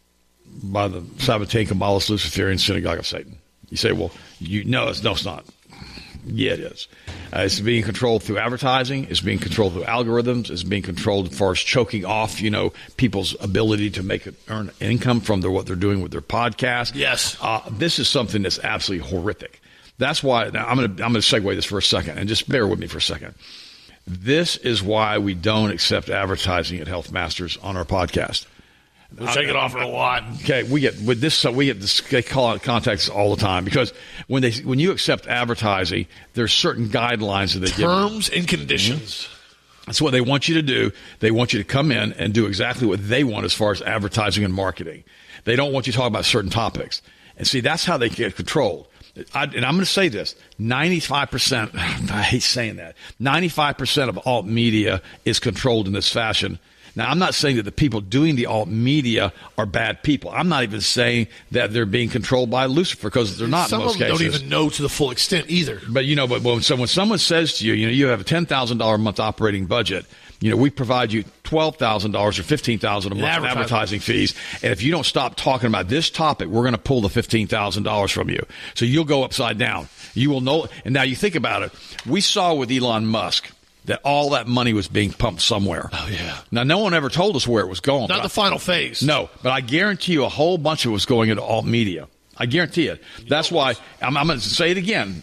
by the Sabbatean Kabbalist Luciferian Synagogue of Satan. You say, well, you no, it's no, it's not. Yeah, it is. Uh, it's being controlled through advertising. It's being controlled through algorithms. It's being controlled as far as choking off, you know, people's ability to make it, earn income from their, what they're doing with their podcast. Yes. Uh, this is something that's absolutely horrific. That's why now I'm going to I'm going to segue this for a second, and just bear with me for a second. This is why we don't accept advertising at Health Masters on our podcast. which I, I get offered a lot. Okay, we get with this. So we get this. They call it context all the time because when they when you accept advertising, there's certain guidelines that they give. Terms and conditions. Mm-hmm. That's what they want you to do. They want you to come in and do exactly what they want as far as advertising and marketing. They don't want you to talk about certain topics. And see, that's how they get controlled. I, and I'm going to say this, ninety-five percent, I hate saying that, ninety-five percent of alt media is controlled in this fashion. Now, I'm not saying that the people doing the alt media are bad people. I'm not even saying that they're being controlled by Lucifer because they're not Some in most of them cases. don't even know to the full extent either. But, you know, but when someone, someone says to you, you know, you have a ten thousand dollars a month operating budget, you know, we provide you twelve thousand dollars or fifteen thousand dollars a month in advertising fees. And if you don't stop talking about this topic, we're going to pull the fifteen thousand dollars from you. So you'll go upside down. You will know. And now you think about it. We saw with Elon Musk that all that money was being pumped somewhere. Oh, yeah. Now, no one ever told us where it was going. Not the final phase. No, but I guarantee you a whole bunch of it was going into alt media. I guarantee it. That's why I'm, I'm going to say it again.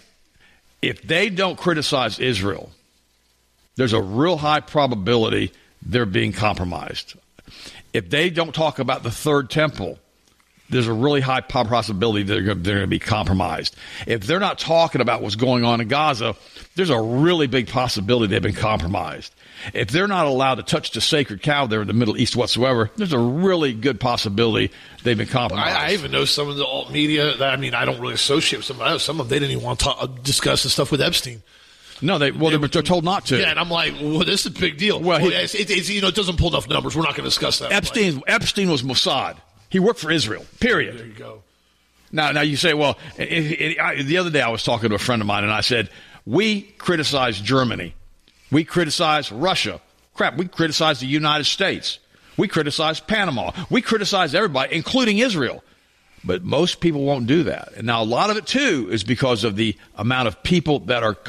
If they don't criticize Israel, there's a real high probability they're being compromised. If they don't talk about the third temple, there's a really high possibility they're going to be compromised. If they're not talking about what's going on in Gaza, there's a really big possibility they've been compromised. If they're not allowed to touch the sacred cow there in the Middle East whatsoever, there's a really good possibility they've been compromised. I, I even know some of the alt media that, I mean, I don't really associate with some, I know some of them, they didn't even want to talk, discuss the stuff with Epstein. No, they well, they, they're told not to. Yeah, and I'm like, well, this is a big deal. Well, he, well it's, it, it's, you know, it doesn't pull enough numbers. We're not going to discuss that. Epstein, like, Epstein was Mossad. He worked for Israel, period. There you go. Now, now you say, well, it, it, I, the other day I was talking to a friend of mine, and I said, we criticize Germany. We criticize Russia. Crap, we criticize the United States. We criticize Panama. We criticize everybody, including Israel. But most people won't do that. And now a lot of it, too, is because of the amount of people that are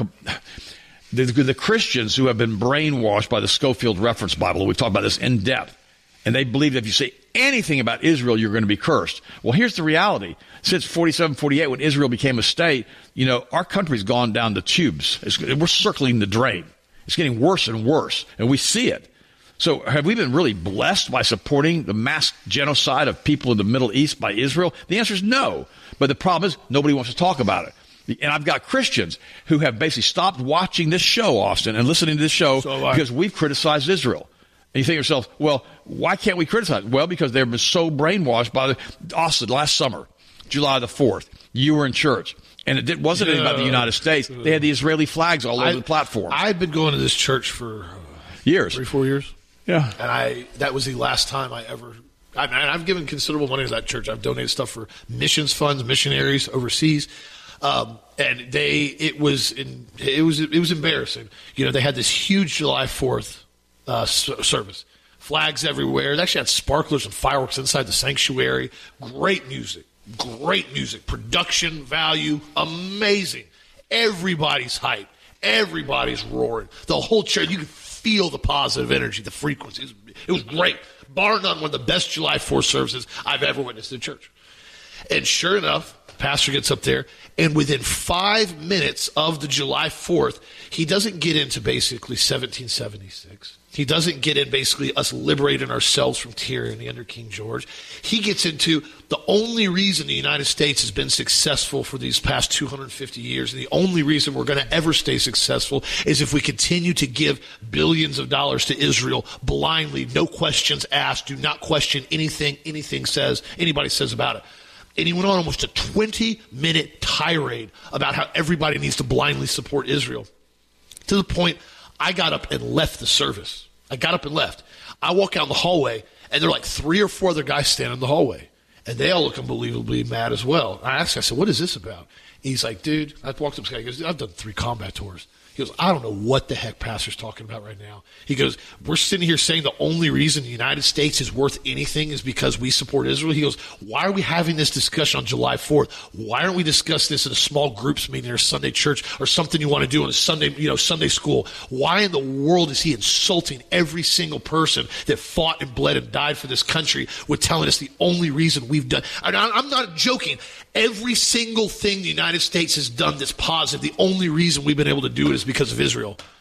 the, the Christians who have been brainwashed by the Schofield Reference Bible. We've talked about this in depth. And they believe that if you say anything about Israel, you're going to be cursed. Well, here's the reality. Since forty-seven, forty-eight, when Israel became a state, you know, our country's gone down the tubes. It's, we're circling the drain. It's getting worse and worse, and we see it. So have we been really blessed by supporting the mass genocide of people in the Middle East by Israel? The answer is no. But the problem is nobody wants to talk about it. And I've got Christians who have basically stopped watching this show, Austin, and listening to this show so because we've criticized Israel. And you think to yourself, well, why can't we criticize? Well, because they've been so brainwashed by the Austin last summer, July the fourth. You were in church. And it wasn't yeah. about the United States. They had the Israeli flags all over I, the platform. I've been going to this church for uh, years, three, four years. Yeah, and I that was the last time I ever. I mean, I've given considerable money to that church. I've donated stuff for missions funds, missionaries overseas, um, and they it was in, it was it was embarrassing. You know, they had this huge July fourth uh, service, flags everywhere. They actually had sparklers and fireworks inside the sanctuary. Great music. Great music, production value, amazing. Everybody's hype. Everybody's roaring. The whole church, you could feel the positive energy, the frequency. It was, it was great. Bar none, one of the best July fourth services I've ever witnessed in church. And sure enough, the pastor gets up there, and within five minutes of the July fourth, he doesn't get into basically seventeen seventy-six. He doesn't get in basically us liberating ourselves from tyranny under King George. He gets into the only reason the United States has been successful for these past two hundred fifty years, and the only reason we're going to ever stay successful is if we continue to give billions of dollars to Israel blindly, no questions asked, do not question anything anything says, anybody says about it. And he went on almost a twenty-minute tirade about how everybody needs to blindly support Israel, to the point I got up and left the service. I got up and left. I walk out in the hallway, and there are like three or four other guys standing in the hallway. And they all look unbelievably mad as well. I asked him, I said, what is this about? He's like, dude, I walked up to this guy. He goes, I've done three combat tours. He goes, I don't know what the heck Pastor's talking about right now. He goes, we're sitting here saying the only reason the United States is worth anything is because we support Israel. He goes, why are we having this discussion on July fourth? Why aren't we discussing this in a small groups meeting or Sunday church or something you want to do in a Sunday, you know, Sunday school? Why in the world is he insulting every single person that fought and bled and died for this country with telling us the only reason we've done? And I'm not joking. Every single thing the United States has done that's positive, the only reason we've been able to do it is because of Israel.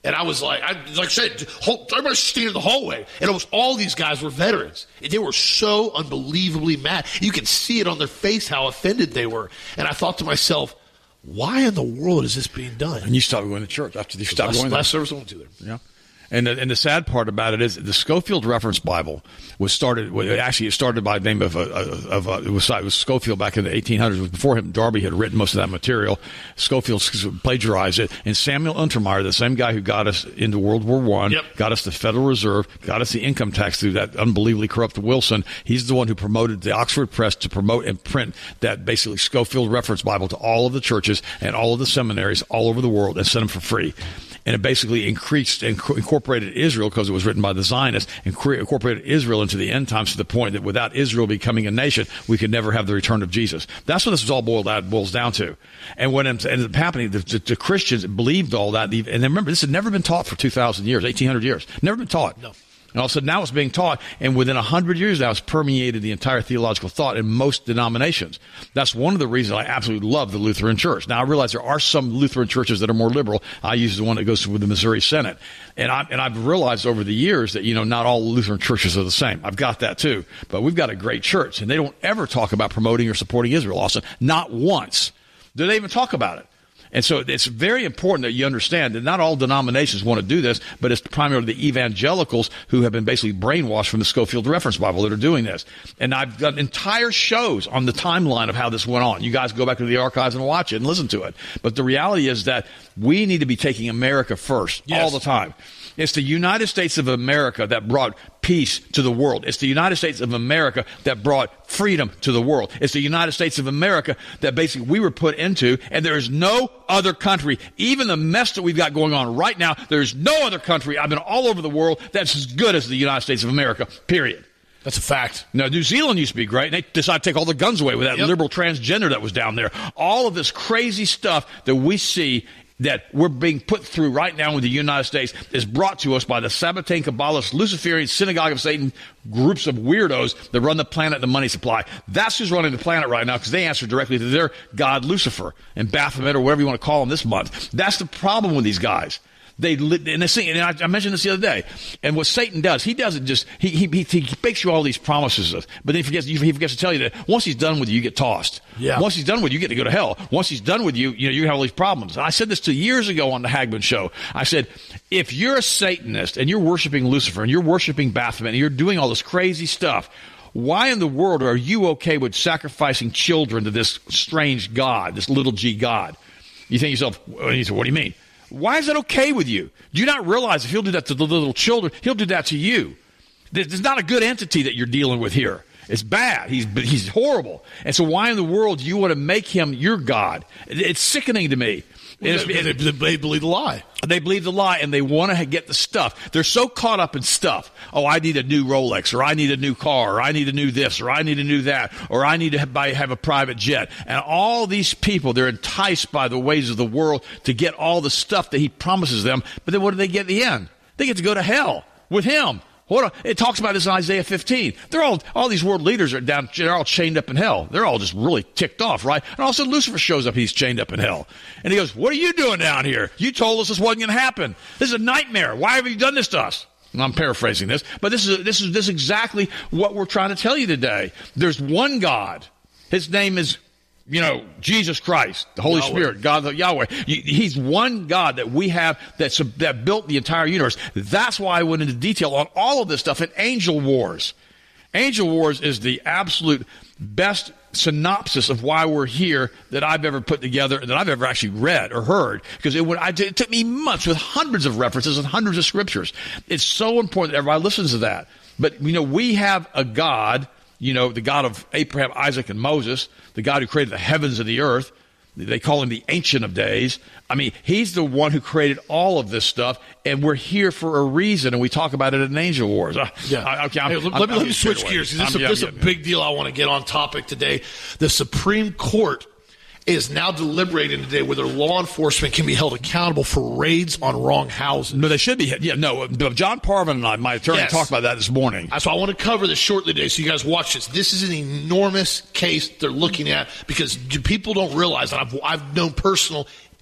And I was like, I, like I said, whole, everybody standing in the hallway. And almost all these guys were veterans. And they were so unbelievably mad. You could see it on their face how offended they were. And I thought to myself, why in the world is this being done? And you stopped going to church after you stopped last, going there. Last service I went to there. Yeah. And the, and the sad part about it is the Scofield Reference Bible was started. Well, actually, it started by the name of a, of a, it was it was Scofield back in the eighteen hundreds. It was before him. Darby had written most of that material. Scofield plagiarized it, and Samuel Untermeyer, the same guy who got us into World War One, yep. got us the Federal Reserve, got us the income tax through that unbelievably corrupt Wilson. He's the one who promoted the Oxford Press to promote and print that basically Scofield Reference Bible to all of the churches and all of the seminaries all over the world and sent them for free. And it basically increased and incorporated Israel because it was written by the Zionists, and incorporated Israel into the end times to the point that without Israel becoming a nation, we could never have the return of Jesus. That's what this is all boiled out, boils down to. And what ended up happening, the, the, the Christians believed all that. And remember, this had never been taught for two thousand years, eighteen hundred years. Never been taught. No. And all of a sudden now it's being taught, and within one hundred years now it's permeated the entire theological thought in most denominations. That's one of the reasons I absolutely love the Lutheran Church. Now I realize there are some Lutheran churches that are more liberal. I use the one that goes with the Missouri Synod. And, I, and I've realized over the years that, you know, not all Lutheran churches are the same. I've got that too. But we've got a great church, and they don't ever talk about promoting or supporting Israel, Austin. Not once do they even talk about it. And so it's very important that you understand that not all denominations want to do this, but it's primarily the evangelicals who have been basically brainwashed from the Scofield Reference Bible that are doing this. And I've got entire shows on the timeline of how this went on. You guys go back to the archives and watch it and listen to it. But the reality is that we need to be taking America first yes. all the time. It's the United States of America that brought peace to the world. It's the United States of America that brought freedom to the world. It's the United States of America that basically we were put into, and there is no other country, even the mess that we've got going on right now, there's no other country, I've been all over the world, that's as good as the United States of America, period. That's a fact. Now, New Zealand used to be great, and they decided to take all the guns away with that yep. liberal transgender that was down there. All of this crazy stuff that we see that we're being put through right now in the United States is brought to us by the Sabbatean, Kabbalist, Luciferian, Synagogue of Satan groups of weirdos that run the planet and the money supply. That's who's running the planet right now because they answer directly to their god Lucifer and Baphomet or whatever you want to call them this month. That's the problem with these guys. They and they sing, and I, I mentioned this the other day. And what Satan does, he doesn't just he he he, he makes you all these promises, but then he forgets he forgets to tell you that once he's done with you, you get tossed. Yeah. Once he's done with you, you get to go to hell. Once he's done with you, you know you have all these problems. And I said this two years ago on the Hagman show. I said, if you're a Satanist and you're worshiping Lucifer and you're worshiping Baphomet and you're doing all this crazy stuff, why in the world are you okay with sacrificing children to this strange god, this little g god? You think to yourself, what do you mean? Why is that okay with you? Do you not realize if he'll do that to the little children, he'll do that to you? There's not a good entity that you're dealing with here. It's bad. He's he's horrible. And so why in the world do you want to make him your God? It's sickening to me. Well, they, they, they believe the lie. They believe the lie, and they want to get the stuff. They're so caught up in stuff. Oh, I need a new Rolex, or I need a new car, or I need a new this, or I need a new that, or I need to buy, have a private jet. And all these people, they're enticed by the ways of the world to get all the stuff that he promises them. But then what do they get at the end? They get to go to hell with him. What a, it talks about this in Isaiah fifteen. They're all, all these world leaders are down, they're all chained up in hell. They're all just really ticked off, right? And also Lucifer shows up, he's chained up in hell. And he goes, what are you doing down here? You told us this wasn't going to happen. This is a nightmare. Why have you done this to us? And I'm paraphrasing this, but this is, this is, this is exactly what we're trying to tell you today. There's one God. His name is, you know, Jesus Christ, the Holy Yahweh. Spirit, God, the Yahweh. He's one God that we have that's, that built the entire universe. That's why I went into detail on all of this stuff in Angel Wars. Angel Wars is the absolute best synopsis of why we're here that I've ever put together, that I've ever actually read or heard. Because it, would, I, it took me months with hundreds of references and hundreds of scriptures. It's so important that everybody listens to that. But, you know, we have a God, you know, the God of Abraham, Isaac, and Moses, the God who created the heavens and the earth. They call him the Ancient of Days. I mean, he's the one who created all of this stuff, and we're here for a reason, and we talk about it in Angel Wars. Uh, yeah. I, okay, I'm, hey, let, I'm, let me, I'm let me switch gears. This, is a, yeah, this yeah, is a big deal I want to get on topic today. The Supreme Court is now deliberating today whether law enforcement can be held accountable for raids on wrong houses. No, they should be. Yeah, no. John Parvin and I, my attorney, yes. talked about that this morning. So I want to cover this shortly today, so you guys watch this. This is an enormous case they're looking at because people don't realize that I've, I've known personal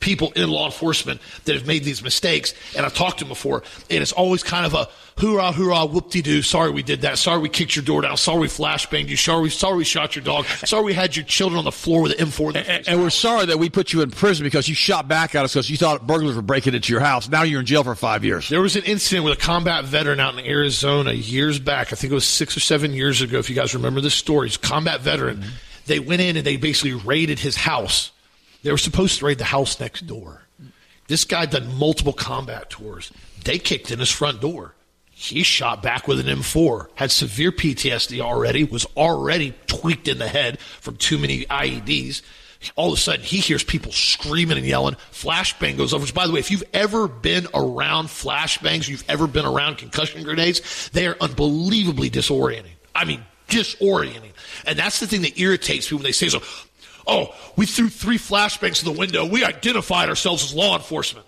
people in law enforcement that have made these mistakes, and I've talked to them before, and it's always kind of a hoorah, hoorah, whoop-de-doo, sorry we did that, sorry we kicked your door down, sorry we flashbanged you, sorry we, sorry we shot your dog, sorry we had your children on the floor with an M four. In and, and we're sorry that we put you in prison because you shot back at us because you thought burglars were breaking into your house. Now you're in jail for five years. There was an incident with a combat veteran out in Arizona years back. I think it was six or seven years ago, if you guys remember this story. He's a combat veteran. Mm-hmm. They went in and they basically raided his house. They were supposed to raid the house next door. This guy done multiple combat tours. They kicked in his front door. He shot back with an M four, had severe P T S D already, was already tweaked in the head from too many I E Ds. All of a sudden, he hears people screaming and yelling. Flashbang goes over. Which, by the way, if you've ever been around flashbangs, you've ever been around concussion grenades, they are unbelievably disorienting. I mean, disorienting. And that's the thing that irritates people when they say so. Oh, we threw three flashbangs in the window. We identified ourselves as law enforcement.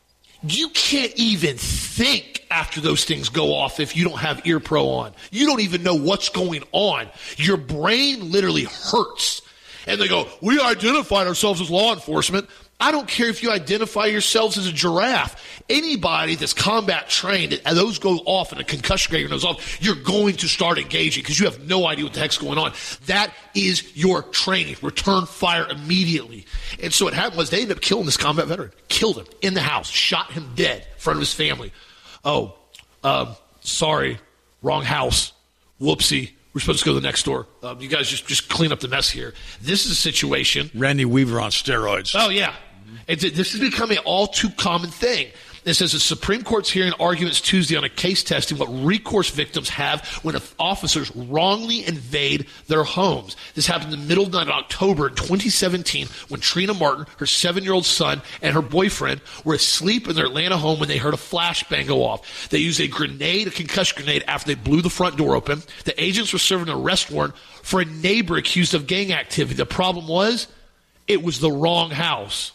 You can't even think after those things go off if you don't have ear pro on. You don't even know what's going on. Your brain literally hurts. And they go, we identified ourselves as law enforcement. I don't care if you identify yourselves as a giraffe. Anybody that's combat trained, and those go off and a concussion grenade goes off, you're going to start engaging because you have no idea what the heck's going on. That is your training. Return fire immediately. And so what happened was they ended up killing this combat veteran. Killed him in the house. Shot him dead in front of his family. Oh, um, sorry. Wrong house. Whoopsie. We're supposed to go to the next door. Um, you guys just, just clean up the mess here. This is a situation. Randy Weaver on steroids. Oh, yeah. It's, this is becoming an all too common thing. It says the Supreme Court's hearing arguments Tuesday on a case testing what recourse victims have when officers wrongly invade their homes. This happened in the middle of the night in October in twenty seventeen when Trina Martin, her seven-year-old son, and her boyfriend were asleep in their Atlanta home when they heard a flashbang go off. They used a grenade, a concussion grenade, after they blew the front door open. The agents were serving an arrest warrant for a neighbor accused of gang activity. The problem was it was the wrong house.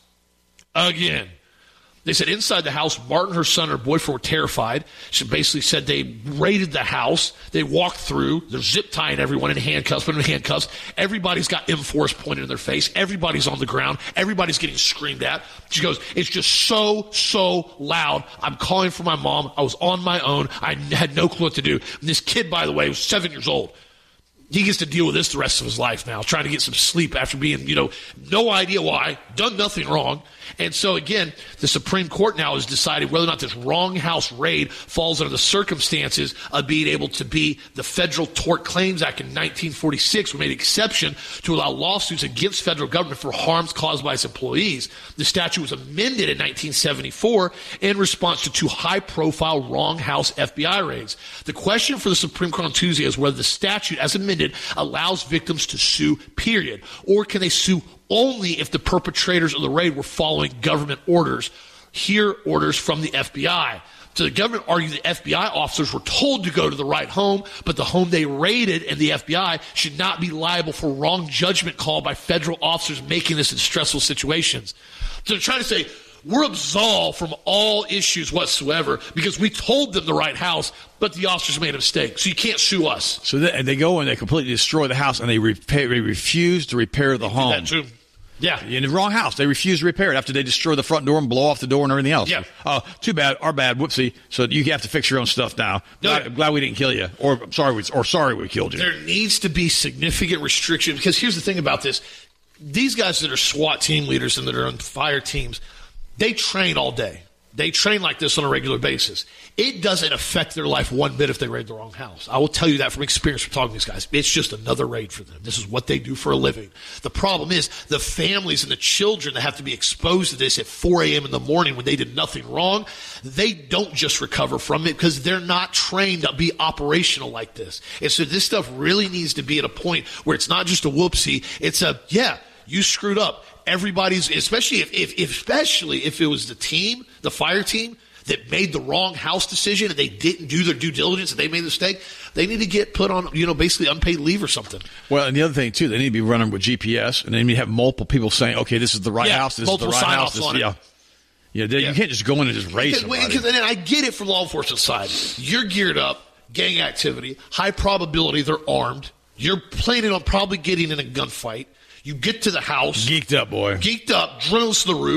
Again. They said inside the house, Martin, her son, and her boyfriend were terrified. She basically said they raided the house. They walked through. They're zip tying everyone in handcuffs, put them in handcuffs. Everybody's got M fours pointed in their face. Everybody's on the ground. Everybody's getting screamed at. She goes, it's just so, so loud. I'm calling for my mom. I was on my own. I had no clue what to do. And this kid, by the way, was seven years old. He gets to deal with this the rest of his life now, trying to get some sleep after being, you know, no idea why, done nothing wrong. And so, again, the Supreme Court now has decided whether or not this wrong house raid falls under the circumstances of being able to be the Federal Tort Claims Act in nineteen forty-six, which made an exception to allow lawsuits against federal government for harms caused by its employees. The statute was amended in nineteen seventy-four in response to two high-profile wrong house F B I raids. The question for the Supreme Court on Tuesday is whether the statute, as amended, allows victims to sue, period, or can they sue only if the perpetrators of the raid were following government orders, here orders from the F B I. So the government argued the F B I officers were told to go to the right home, but the home they raided and the F B I should not be liable for wrong judgment call by federal officers making this in stressful situations. So they're trying to say, we're absolved from all issues whatsoever because we told them the right house, but the officers made a mistake. So you can't sue us. So they, and they go and they completely destroy the house, and they, repair, they refuse to repair the home. That's true. Yeah. In the wrong house. They refuse to repair it after they destroy the front door and blow off the door and everything else. Yeah. Uh, too bad. Our bad. Whoopsie. So you have to fix your own stuff now. No. Glad, glad we didn't kill you. Or sorry we, or sorry we killed you. There needs to be significant restriction because here's the thing about this. These guys that are SWAT team leaders and that are on fire teams, they train all day. They train like this on a regular basis. It doesn't affect their life one bit if they raid the wrong house. I will tell you that from experience from talking to these guys. It's just another raid for them. This is what they do for a living. The problem is the families and the children that have to be exposed to this at four a.m. in the morning when they did nothing wrong, they don't just recover from it because they're not trained to be operational like this. And so this stuff really needs to be at a point where it's not just a whoopsie. It's a, yeah, you screwed up. Everybody's, especially if, if, if, especially if it was the team, the fire team that made the wrong house decision and they didn't do their due diligence and they made a mistake, they need to get put on, you know, basically unpaid leave or something. Well, and the other thing too, they need to be running with G P S, and they need to have multiple people saying, "Okay, this is the right yeah, house. This is the right house." This, yeah. Yeah, they, yeah, you can't just go in and just raid somebody. Because, and I get it from law enforcement side. You're geared up, gang activity, high probability they're armed. You're planning on probably getting in a gunfight. You get to the house. Geeked up, boy. Geeked up, adrenaline's to the roof.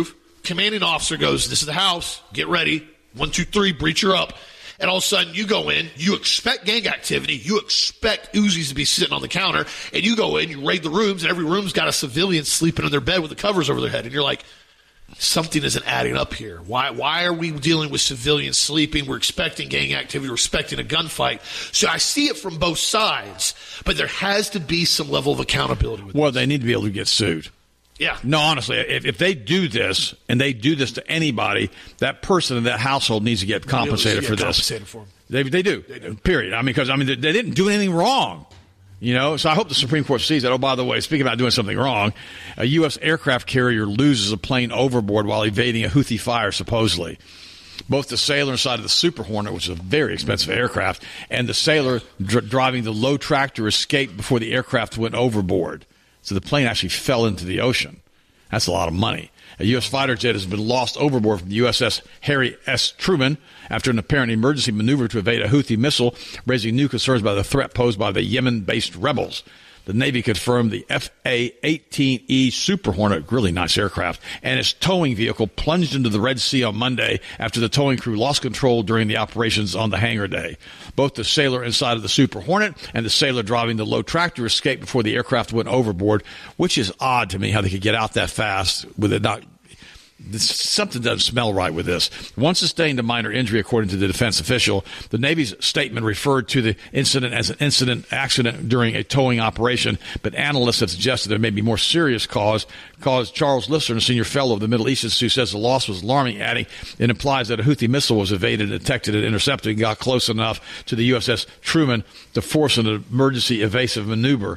commanding officer goes, this is the house, get ready, one, two, three, breach her up. And all of a sudden, you go in, you expect gang activity, you expect Uzis to be sitting on the counter, and you go in, you raid the rooms, and every room's got a civilian sleeping in their bed with the covers over their head. And you're like, something isn't adding up here. Why Why are we dealing with civilians sleeping? We're expecting gang activity. We're expecting a gunfight. So I see it from both sides, but there has to be some level of accountability with Well, this. they need to be able to get sued. Yeah. No, honestly, if, if they do this and they do this to anybody, that person in that household needs to get compensated Yeah, for this. compensated for them. They, they do. They do. Period. I mean, because I mean, they, they didn't do anything wrong. You know, so I hope the Supreme Court sees that. Oh, by the way, speaking about doing something wrong, a U S aircraft carrier loses a plane overboard while evading a Houthi fire, supposedly. Both the sailor inside of the Super Hornet, which is a very expensive aircraft, and the sailor dr- driving the low tractor escaped before the aircraft went overboard. So the plane actually fell into the ocean. That's a lot of money. A U S fighter jet has been lost overboard from the U S S Harry S. Truman after an apparent emergency maneuver to evade a Houthi missile, raising new concerns about the threat posed by the Yemen-based rebels. The Navy confirmed the F A eighteen E Super Hornet, really nice aircraft, and its towing vehicle plunged into the Red Sea on Monday after the towing crew lost control during the operations on the hangar day. Both the sailor inside of the Super Hornet and the sailor driving the low tractor escaped before the aircraft went overboard, which is odd to me how they could get out that fast with it not. This, something doesn't smell right with this. One sustained a minor injury, according to the defense official. The Navy's statement referred to the incident as an incident accident during a towing operation, but analysts have suggested there may be more serious cause. Cause Charles Lister, a senior fellow of the Middle East Institute, says the loss was alarming, adding it implies that a Houthi missile was evaded, detected, and intercepted and got close enough to the U S S Truman to force an emergency evasive maneuver.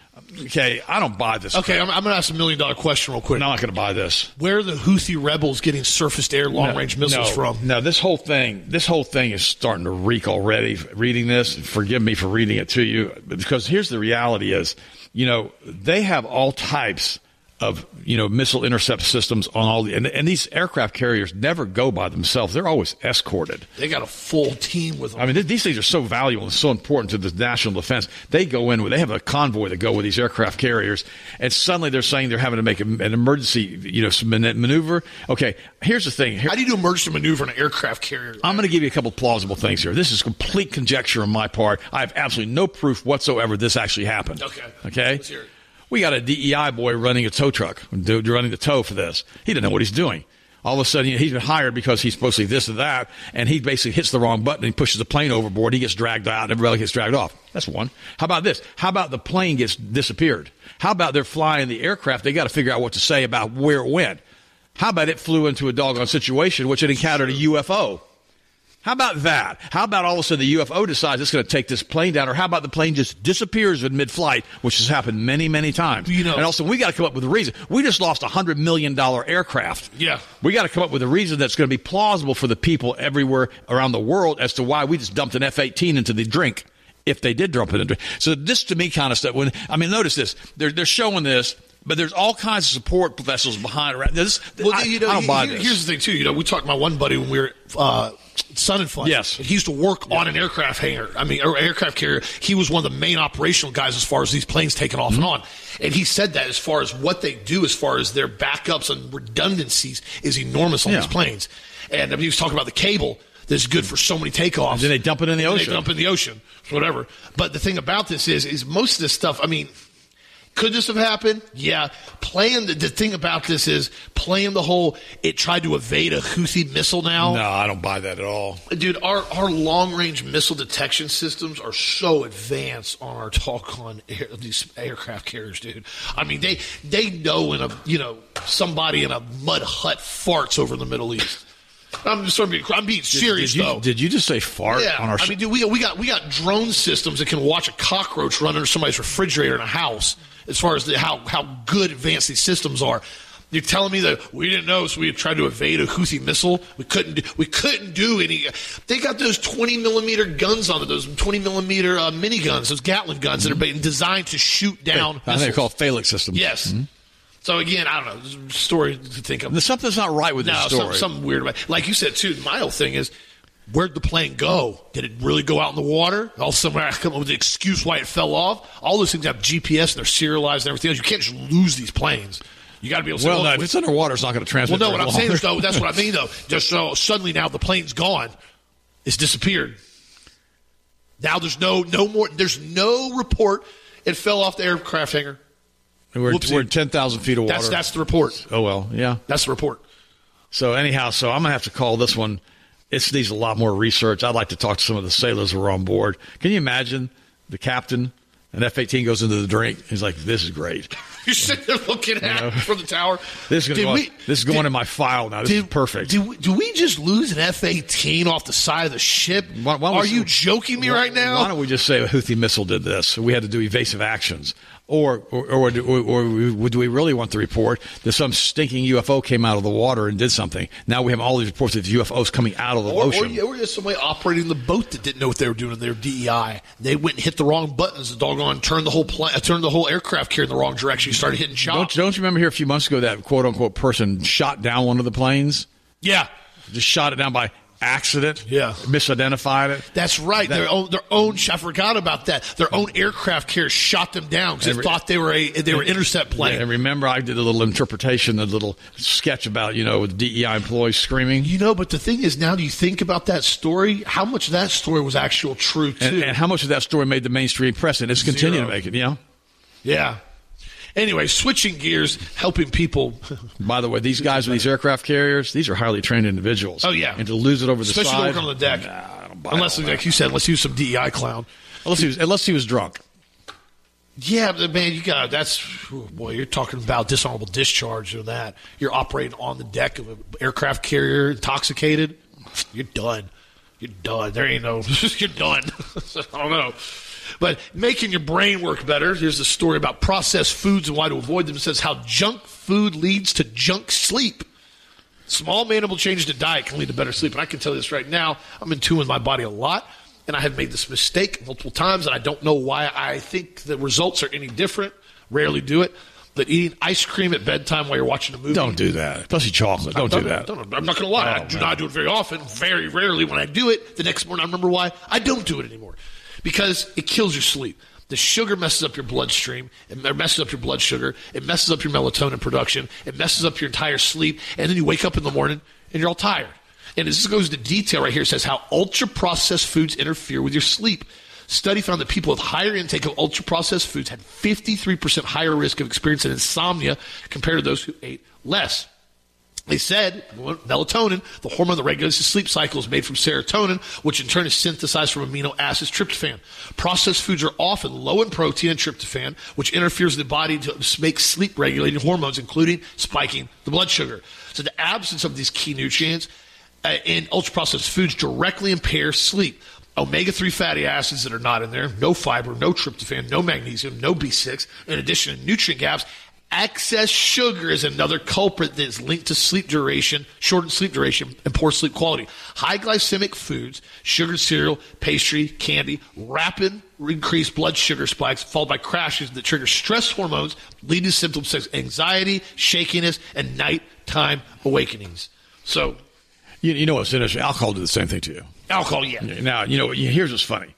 Okay, I don't buy this. Okay, I'm, I'm going to ask a million dollar question real quick. No, I'm not going to buy this. Where are the Houthi rebels getting surface to air long range no, missiles no, from? No, this whole thing, this whole thing is starting to reek already. Reading this, forgive me for reading it to you, because here's the reality: is you know they have all types of you know missile intercept systems on all the, and, and these aircraft carriers never go by themselves. They're always escorted. They got a full team with them. I mean, th- these things are so valuable and so important to the national defense. They go in with, they have a convoy that go with these aircraft carriers, and suddenly they're saying they're having to make a, an emergency, you know, maneuver. Okay, here's the thing. Here, How do you do emergency maneuver in an aircraft carrier? I'm going to give you a couple plausible things here. This is complete conjecture on my part. I have absolutely no proof whatsoever this actually happened. Okay. Okay? Let's hear it. We got a D E I boy running a tow truck, running the tow for this. He didn't know what he's doing. All of a sudden, he's been hired because he's supposed to be this or that, and he basically hits the wrong button and he pushes the plane overboard. He gets dragged out, and everybody gets dragged off. That's one. How about this? How about the plane gets disappeared? How about they're flying the aircraft? They got to figure out what to say about where it went. How about it flew into a doggone situation which it encountered a U F O? How about that? How about all of a sudden the U F O decides it's going to take this plane down, or how about the plane just disappears in mid-flight, which has happened many, many times. You know, and also, we got to come up with a reason. We just lost a one hundred million dollars aircraft. Yeah. We got to come up with a reason that's going to be plausible for the people everywhere around the world as to why we just dumped an F eighteen into the drink, if they did dump it into. So this, to me, kind of stuff. When I mean, notice this. They're, they're showing this. But there's all kinds of support vessels behind it. This, well, I, you know, I don't buy here, this. Here's the thing, too. You know, we talked to my one buddy when we were uh, Sun and Fun. Yes. He used to work yeah. on an aircraft hangar. I mean, or aircraft carrier. He was one of the main operational guys as far as these planes taking off mm-hmm. and on. And he said that as far as what they do, as far as their backups and redundancies, is enormous on yeah. these planes. And I mean, he was talking about the cable that's good for so many takeoffs. And then they dump it in the ocean. They dump it in the ocean, whatever. But the thing about this is, is most of this stuff, I mean, could this have happened? Yeah. Playing the, the thing about this is playing the whole it tried to evade a Houthi missile now. No, I don't buy that at all. Dude, our, our long-range missile detection systems are so advanced on our talk on air, these aircraft carriers, dude. I mean, they they know in a you know somebody in a mud hut farts over in the Middle East. I'm just sort of, I'm being serious did, did you, though. Did you just say fart yeah. on our? I mean, dude, we we got we got drone systems that can watch a cockroach run under somebody's refrigerator in a house. As far as the, how how good advanced these systems are, you're telling me that we didn't know, so we tried to evade a Houthi missile. We couldn't do, we couldn't do any. They got those twenty millimeter guns on it, those twenty millimeter uh, miniguns, those Gatling guns mm-hmm. that are designed to shoot down. I think they're called phalanx systems. Yes. Mm-hmm. So again, I don't know. There's a story to think of. Something's not right with no, this story. Some, something weird about it. Like you said too. My whole thing is, where'd the plane go? Did it really go out in the water? All of a sudden, I come up with the excuse why it fell off. All those things have G P S and they're serialized and everything else. You can't just lose these planes. You got to be able to say, well, well, no, if it's underwater, it's not going to transmit. Well, no, what I'm saying is, long. though, that's what I mean, though. Just so suddenly now the plane's gone. It's disappeared. Now there's no no more. There's no report. It fell off the aircraft hangar. We're, we're ten thousand feet of water. That's that's the report. Oh, well, yeah. That's the report. So anyhow, so I'm going to have to call this one. It needs a lot more research. I'd like to talk to some of the sailors who are on board. Can you imagine the captain, an F eighteen goes into the drink. He's like, this is great. You're sitting there looking at you know, from the tower. This is, did go, we, this is going did, in my file now. This did, is perfect. Do we, do we just lose an F eighteen off the side of the ship? Why, why Are we, you joking me why, right now? Why don't we just say a Houthi missile did this? We had to do evasive actions. Or or, or, or, or do we really want the report that some stinking U F O came out of the water and did something? Now we have all these reports of U F Os coming out of the or, ocean. Or, or there's somebody operating the boat that didn't know what they were doing in their D E I. They went and hit the wrong buttons. The doggone turned the whole pla- turned the whole aircraft carrier in the wrong direction. You started hitting shots. Don't, don't you remember here a few months ago that quote unquote person shot down one of the planes? Yeah, just shot it down by accident. Yeah, misidentified it. That's right. That, their own, their own. I forgot about that. Their own aircraft carrier shot them down because they re- thought they were a they were intercept plane. Yeah, and remember, I did a little interpretation, a little sketch about you know with D E I employees screaming. You know, but the thing is, now do you think about that story? How much of that story was actual true too? And, and how much of that story made the mainstream press? And it's continuing to make it. You know. Yeah. Anyway, switching gears, helping people. By the way, these guys with these aircraft carriers, these are highly trained individuals. Oh, yeah. And to lose it over the Especially side. Especially working on the deck. Nah, I don't buy unless, like you said, unless he was some D E I clown. Unless he was, unless he was drunk. Yeah, but man, you got that's oh boy. You're talking about dishonorable discharge and that. You're operating on the deck of an aircraft carrier, intoxicated. You're done. You're done. There ain't no. You're done. I don't know. But making your brain work better, here's a story about processed foods and why to avoid them. It says how junk food leads to junk sleep. Small, manageable changes to diet can lead to better sleep. And I can tell you this right now, I'm in tune with my body a lot, and I have made this mistake multiple times, and I don't know why I think the results are any different. Rarely do it. But eating ice cream at bedtime while you're watching a movie. Don't do that. Especially chocolate. Don't do that. Don't, I'm not going to lie. Oh, I do man. not do it very often. Very rarely. When I do it, the next morning I remember why I don't do it anymore. Because it kills your sleep. The sugar messes up your bloodstream. It messes up your blood sugar. It messes up your melatonin production. It messes up your entire sleep. And then you wake up in the morning and you're all tired. And this goes into detail right here. It says how ultra-processed foods interfere with your sleep. Study found that people with higher intake of ultra-processed foods had fifty-three percent higher risk of experiencing insomnia compared to those who ate less. They said melatonin, the hormone that regulates the sleep cycle, is made from serotonin, which in turn is synthesized from amino acids tryptophan. Processed foods are often low in protein and tryptophan, which interferes with the body to make sleep-regulating hormones, including spiking the blood sugar. So the absence of these key nutrients uh, in ultra-processed foods directly impair sleep. omega three fatty acids that are not in there, no fiber, no tryptophan, no magnesium, no B six, in addition to nutrient gaps. Excess sugar is another culprit that is linked to sleep duration, shortened sleep duration, and poor sleep quality. High glycemic foods, sugared cereal, pastry, candy, rapid increased blood sugar spikes followed by crashes that trigger stress hormones, leading to symptoms such as anxiety, shakiness, and nighttime awakenings. So, you, you know what's interesting? Alcohol did the same thing to you. Alcohol, yeah. Now, you know, here's what's funny.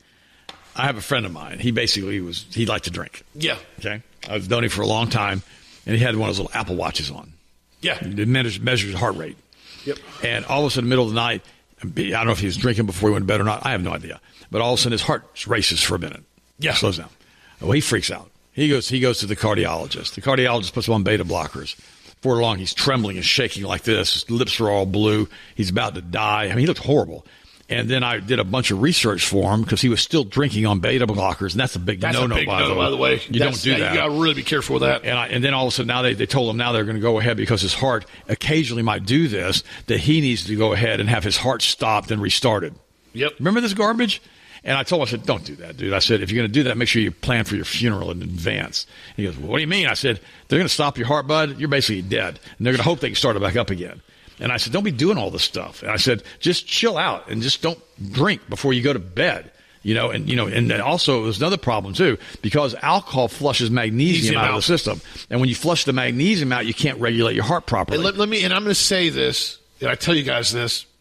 I have a friend of mine. He basically was, he liked to drink. Yeah. Okay. I've known him for a long time. And he had one of those little Apple Watches on. Yeah. It measures, measures heart rate. Yep. And all of a sudden, in the middle of the night, I don't know if he was drinking before he went to bed or not. I have no idea. But all of a sudden, his heart races for a minute. Yeah. Slows down. Well, he freaks out. He goes, he goes to the cardiologist. The cardiologist puts him on beta blockers. Before long, he's trembling and shaking like this. His lips are all blue. He's about to die. I mean, he looked horrible. And then I did a bunch of research for him because he was still drinking on beta blockers, and that's a big that's no-no, a big by, no, the by the way. You that's, don't do that. You got to really be careful with that. And, I, and then all of a sudden, now they, they told him now they're going to go ahead because his heart occasionally might do this, that he needs to go ahead and have his heart stopped and restarted. Yep. Remember this garbage? And I told him, I said, don't do that, dude. I said, if you're going to do that, make sure you plan for your funeral in advance. And he goes, well, what do you mean? I said, they're going to stop your heart, bud. You're basically dead. And they're going to hope they can start it back up again. And I said, don't be doing all this stuff. And I said, just chill out and just don't drink before you go to bed. You know, and you know, and then also there's another problem too, because alcohol flushes magnesium out, out of the system. And when you flush the magnesium out, you can't regulate your heart properly. And let, let me, and I'm going to say this, and I tell you guys this,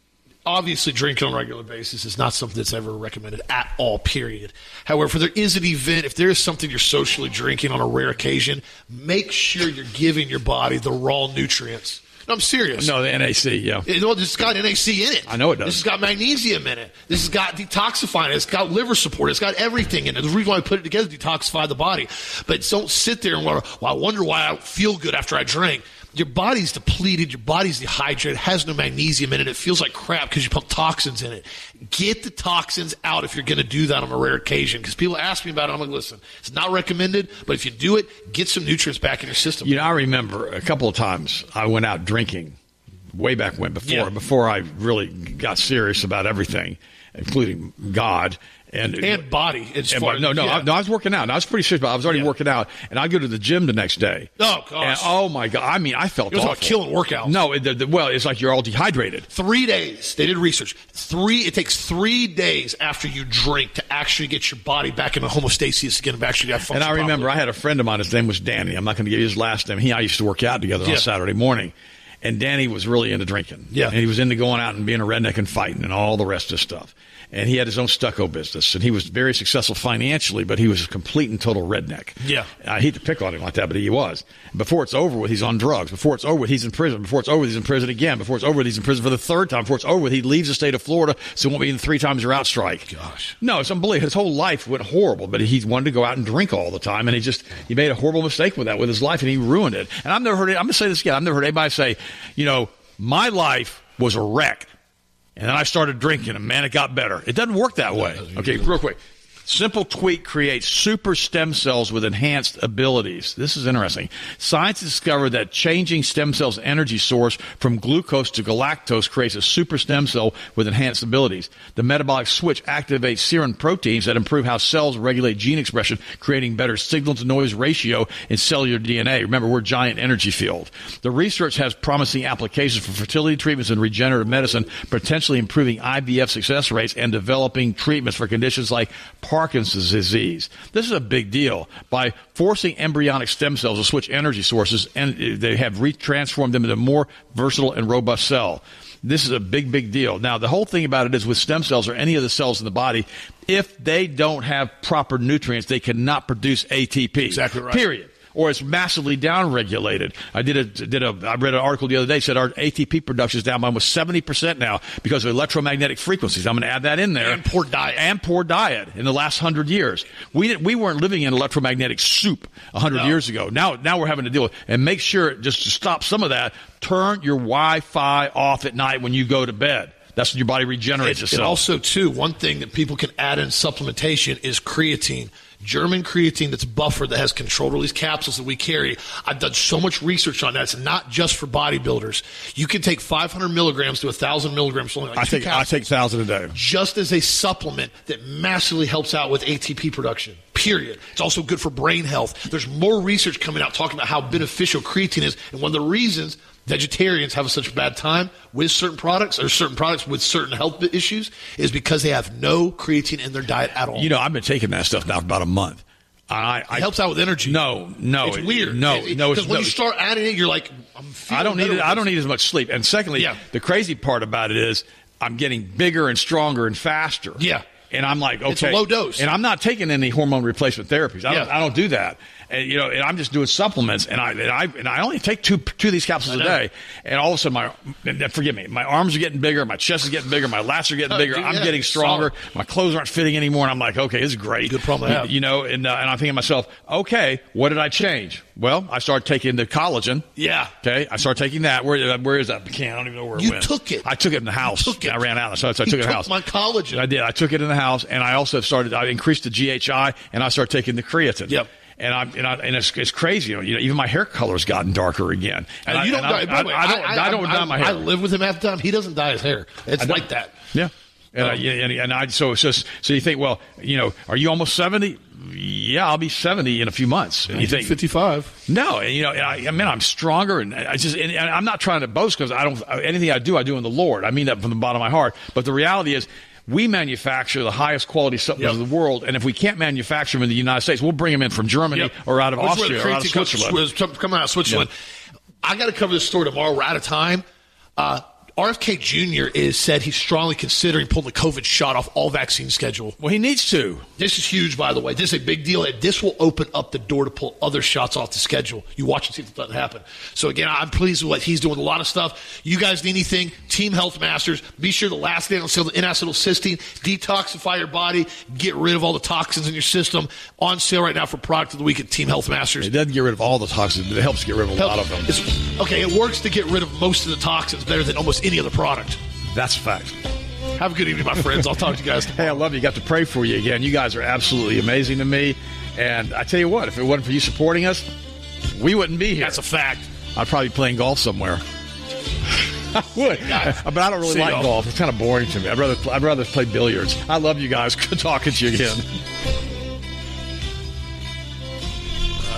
obviously drinking on a regular basis is not something that's ever recommended at all, period. However, if there is an event, if there is something you're socially drinking on a rare occasion, make sure you're giving your body the raw nutrients. No, I'm serious. No, the N A C, yeah. It, well, this has got N A C in it. I know it does. This has got magnesium in it. This has got detoxifying. It's got liver support. It's got everything in it. The reason why I put it together is to detoxify the body. But don't sit there and wonder, well, I wonder why I don't feel good after I drank. Your body's depleted. Your body's dehydrated. It has no magnesium in it. It feels like crap because you pump toxins in it. Get the toxins out if you're going to do that on a rare occasion. Because people ask me about it. I'm like, listen, it's not recommended, but if you do it, get some nutrients back in your system. You know, I remember a couple of times I went out drinking way back when, before Yeah. before I really got serious about everything, including God. And, And body. As and, far, no, no, yeah. I, no, I was working out. And I was pretty serious, but I was already Yeah. working out. And I'd go to the gym the next day. Oh, gosh. And, oh, my God. I mean, I felt It was awful. about killing workouts. No, the, the, well, it's like you're all dehydrated. Three days. They did research. Three. It takes three days after you drink to actually get your body back in a homeostasis again and actually have function And I remember properly. I had a friend of mine. His name was Danny. I'm not going to give you his last name. He and I used to work out together Yeah. on Saturday morning. And Danny was really into drinking. Yeah. And he was into going out and being a redneck and fighting and all the rest of stuff. And he had his own stucco business. And he was very successful financially, but he was a complete and total redneck. Yeah. I hate to pick on him like that, but he was. Before it's over with, he's on drugs. Before it's over with, he's in prison. Before it's over with, he's in prison again. Before it's over with, he's in prison for the third time. Before it's over with, he leaves the state of Florida, so it won't be in the three times you're out strike. Gosh. No, it's unbelievable. His whole life went horrible, but he wanted to go out and drink all the time, and he just he made a horrible mistake with that with his life, and he ruined it. And I've never heard. I'm going to say this again. I've never heard anybody say, you know, my life was a wreck, and then I started drinking, and man, it got better. It doesn't work that way. Okay, real quick. Simple tweak creates super stem cells with enhanced abilities. This is interesting. Science has discovered that changing stem cells' energy source from glucose to galactose creates a super stem cell with enhanced abilities. The metabolic switch activates serine proteins that improve how cells regulate gene expression, creating better signal-to-noise ratio in cellular D N A. Remember, we're a giant energy field. The research has promising applications for fertility treatments and regenerative medicine, potentially improving I V F success rates and developing treatments for conditions like Parkinson's disease. This is a big deal. By forcing embryonic stem cells to switch energy sources, and they have retransformed them into a more versatile and robust cell. This is a big, big deal. Now, the whole thing about it is with stem cells or any of the cells in the body, if they don't have proper nutrients, they cannot produce A T P. Exactly right. Period. Or it's massively downregulated. I did a did a I read an article the other day that said our A T P production is down by almost seventy percent now because of electromagnetic frequencies. I'm going to add that in there. And poor diet. And poor diet in the last hundred years. We didn't, we weren't living in electromagnetic soup a hundred No. years ago. Now now we're having to deal with and make sure just to stop some of that. Turn your Wi-Fi off at night when you go to bed. That's when your body regenerates And, itself. and also, too, one thing that people can add in supplementation is creatine. German creatine that's buffered, that has controlled release capsules that we carry. I've done so much research on that. It's not just for bodybuilders. You can take five hundred milligrams to one thousand milligrams. Only like I two take I capsules, take thousand a day. just as a supplement that massively helps out with A T P production, period. It's also good for brain health. There's more research coming out talking about how beneficial creatine is. And one of the reasons vegetarians have such a bad time with certain products or certain products with certain health issues is because they have no creatine in their diet at all. You know, I've been taking that stuff now for about a month. I, I It helps out with energy. No, no, It's it- weird. No, It- it- no, it's because when no, you start adding it, you're like, I'm feeling I don't need better it. with I don't this. need as much sleep. And secondly, Yeah. the crazy part about it is I'm getting bigger and stronger and faster. Yeah. And I'm like, okay, It's a low dose. and I'm not taking any hormone replacement therapies. I don't. Yeah. I don't do that. And you know, and I'm just doing supplements. And I and I and I only take two two of these capsules a I know. day. And all of a sudden, my and forgive me, my arms are getting bigger, my chest is getting bigger, my lats are getting Oh, bigger. dude, I'm yeah, getting stronger. solid. My clothes aren't fitting anymore. And I'm like, okay, this is great. Good problem to You- have. You know, and uh, and I'm thinking to myself, okay, what did I change? Well, I started taking the collagen. Yeah. Okay, I started taking that. Where where is that? I can't. I don't even know where it You went. took it. I took it in the house. took it. I ran out, so I took You it in the took house. my collagen. I did. I took it in the house, and I also started. I increased the G H I, and I started taking the creatine. Yep. And I'm and, I, and it's, it's crazy. You know, you know, even my hair color has gotten darker again. And, And I, you don't and dye. I, by the way, I, I don't. I, don't dye my hair. I live with him half the time. He doesn't dye his hair. It's I don't. like that. Yeah. And, Oh. I, yeah, and, and I so it's just so you think, well, you know, are you almost seventy? Yeah, I'll be seventy in a few months. And you think fifty-five. no, and you know, and I, I mean, I'm stronger, and I just, and, and I'm not trying to boast because I don't. Anything I do, I do in the Lord. I mean that from the bottom of my heart. But the reality is, we manufacture the highest quality supplements Yep. in the world, and if we can't manufacture them in the United States, we'll bring them in from Germany Yep. or out of Which Austria way or out of the creatine comes- Switzerland. was Coming out of Switzerland. I got to cover this story tomorrow. We're out of time. Uh, R F K Junior is said he's strongly considering pulling the COVID shot off all vaccine schedule. Well, he needs to. This is huge, by the way. This is a big deal. And this will open up the door to pull other shots off the schedule. You watch and see if it doesn't happen. So, again, I'm pleased with what he's doing with a lot of stuff. You guys need anything, Team Health Masters, be sure the last day on sale, the N-acetylcysteine, detoxify your body, get rid of all the toxins in your system. On sale right now for product of the week at Team Health Masters. It doesn't get rid of all the toxins, but it helps get rid of a Help, lot of them. It's, okay, it works to get rid of most of the toxins better than almost any other product. That's a fact. Have a good evening, my friends. I'll talk to you guys tomorrow. Hey, I love you. Got to pray for you again. You guys are absolutely amazing to me. And I tell you what, if it wasn't for you supporting us, we wouldn't be here. That's a fact. I'd probably be playing golf somewhere. I would. But I don't really See like y'all. golf. It's kind of boring to me. I'd rather I'd rather play billiards. I love you guys. Good talking to you again.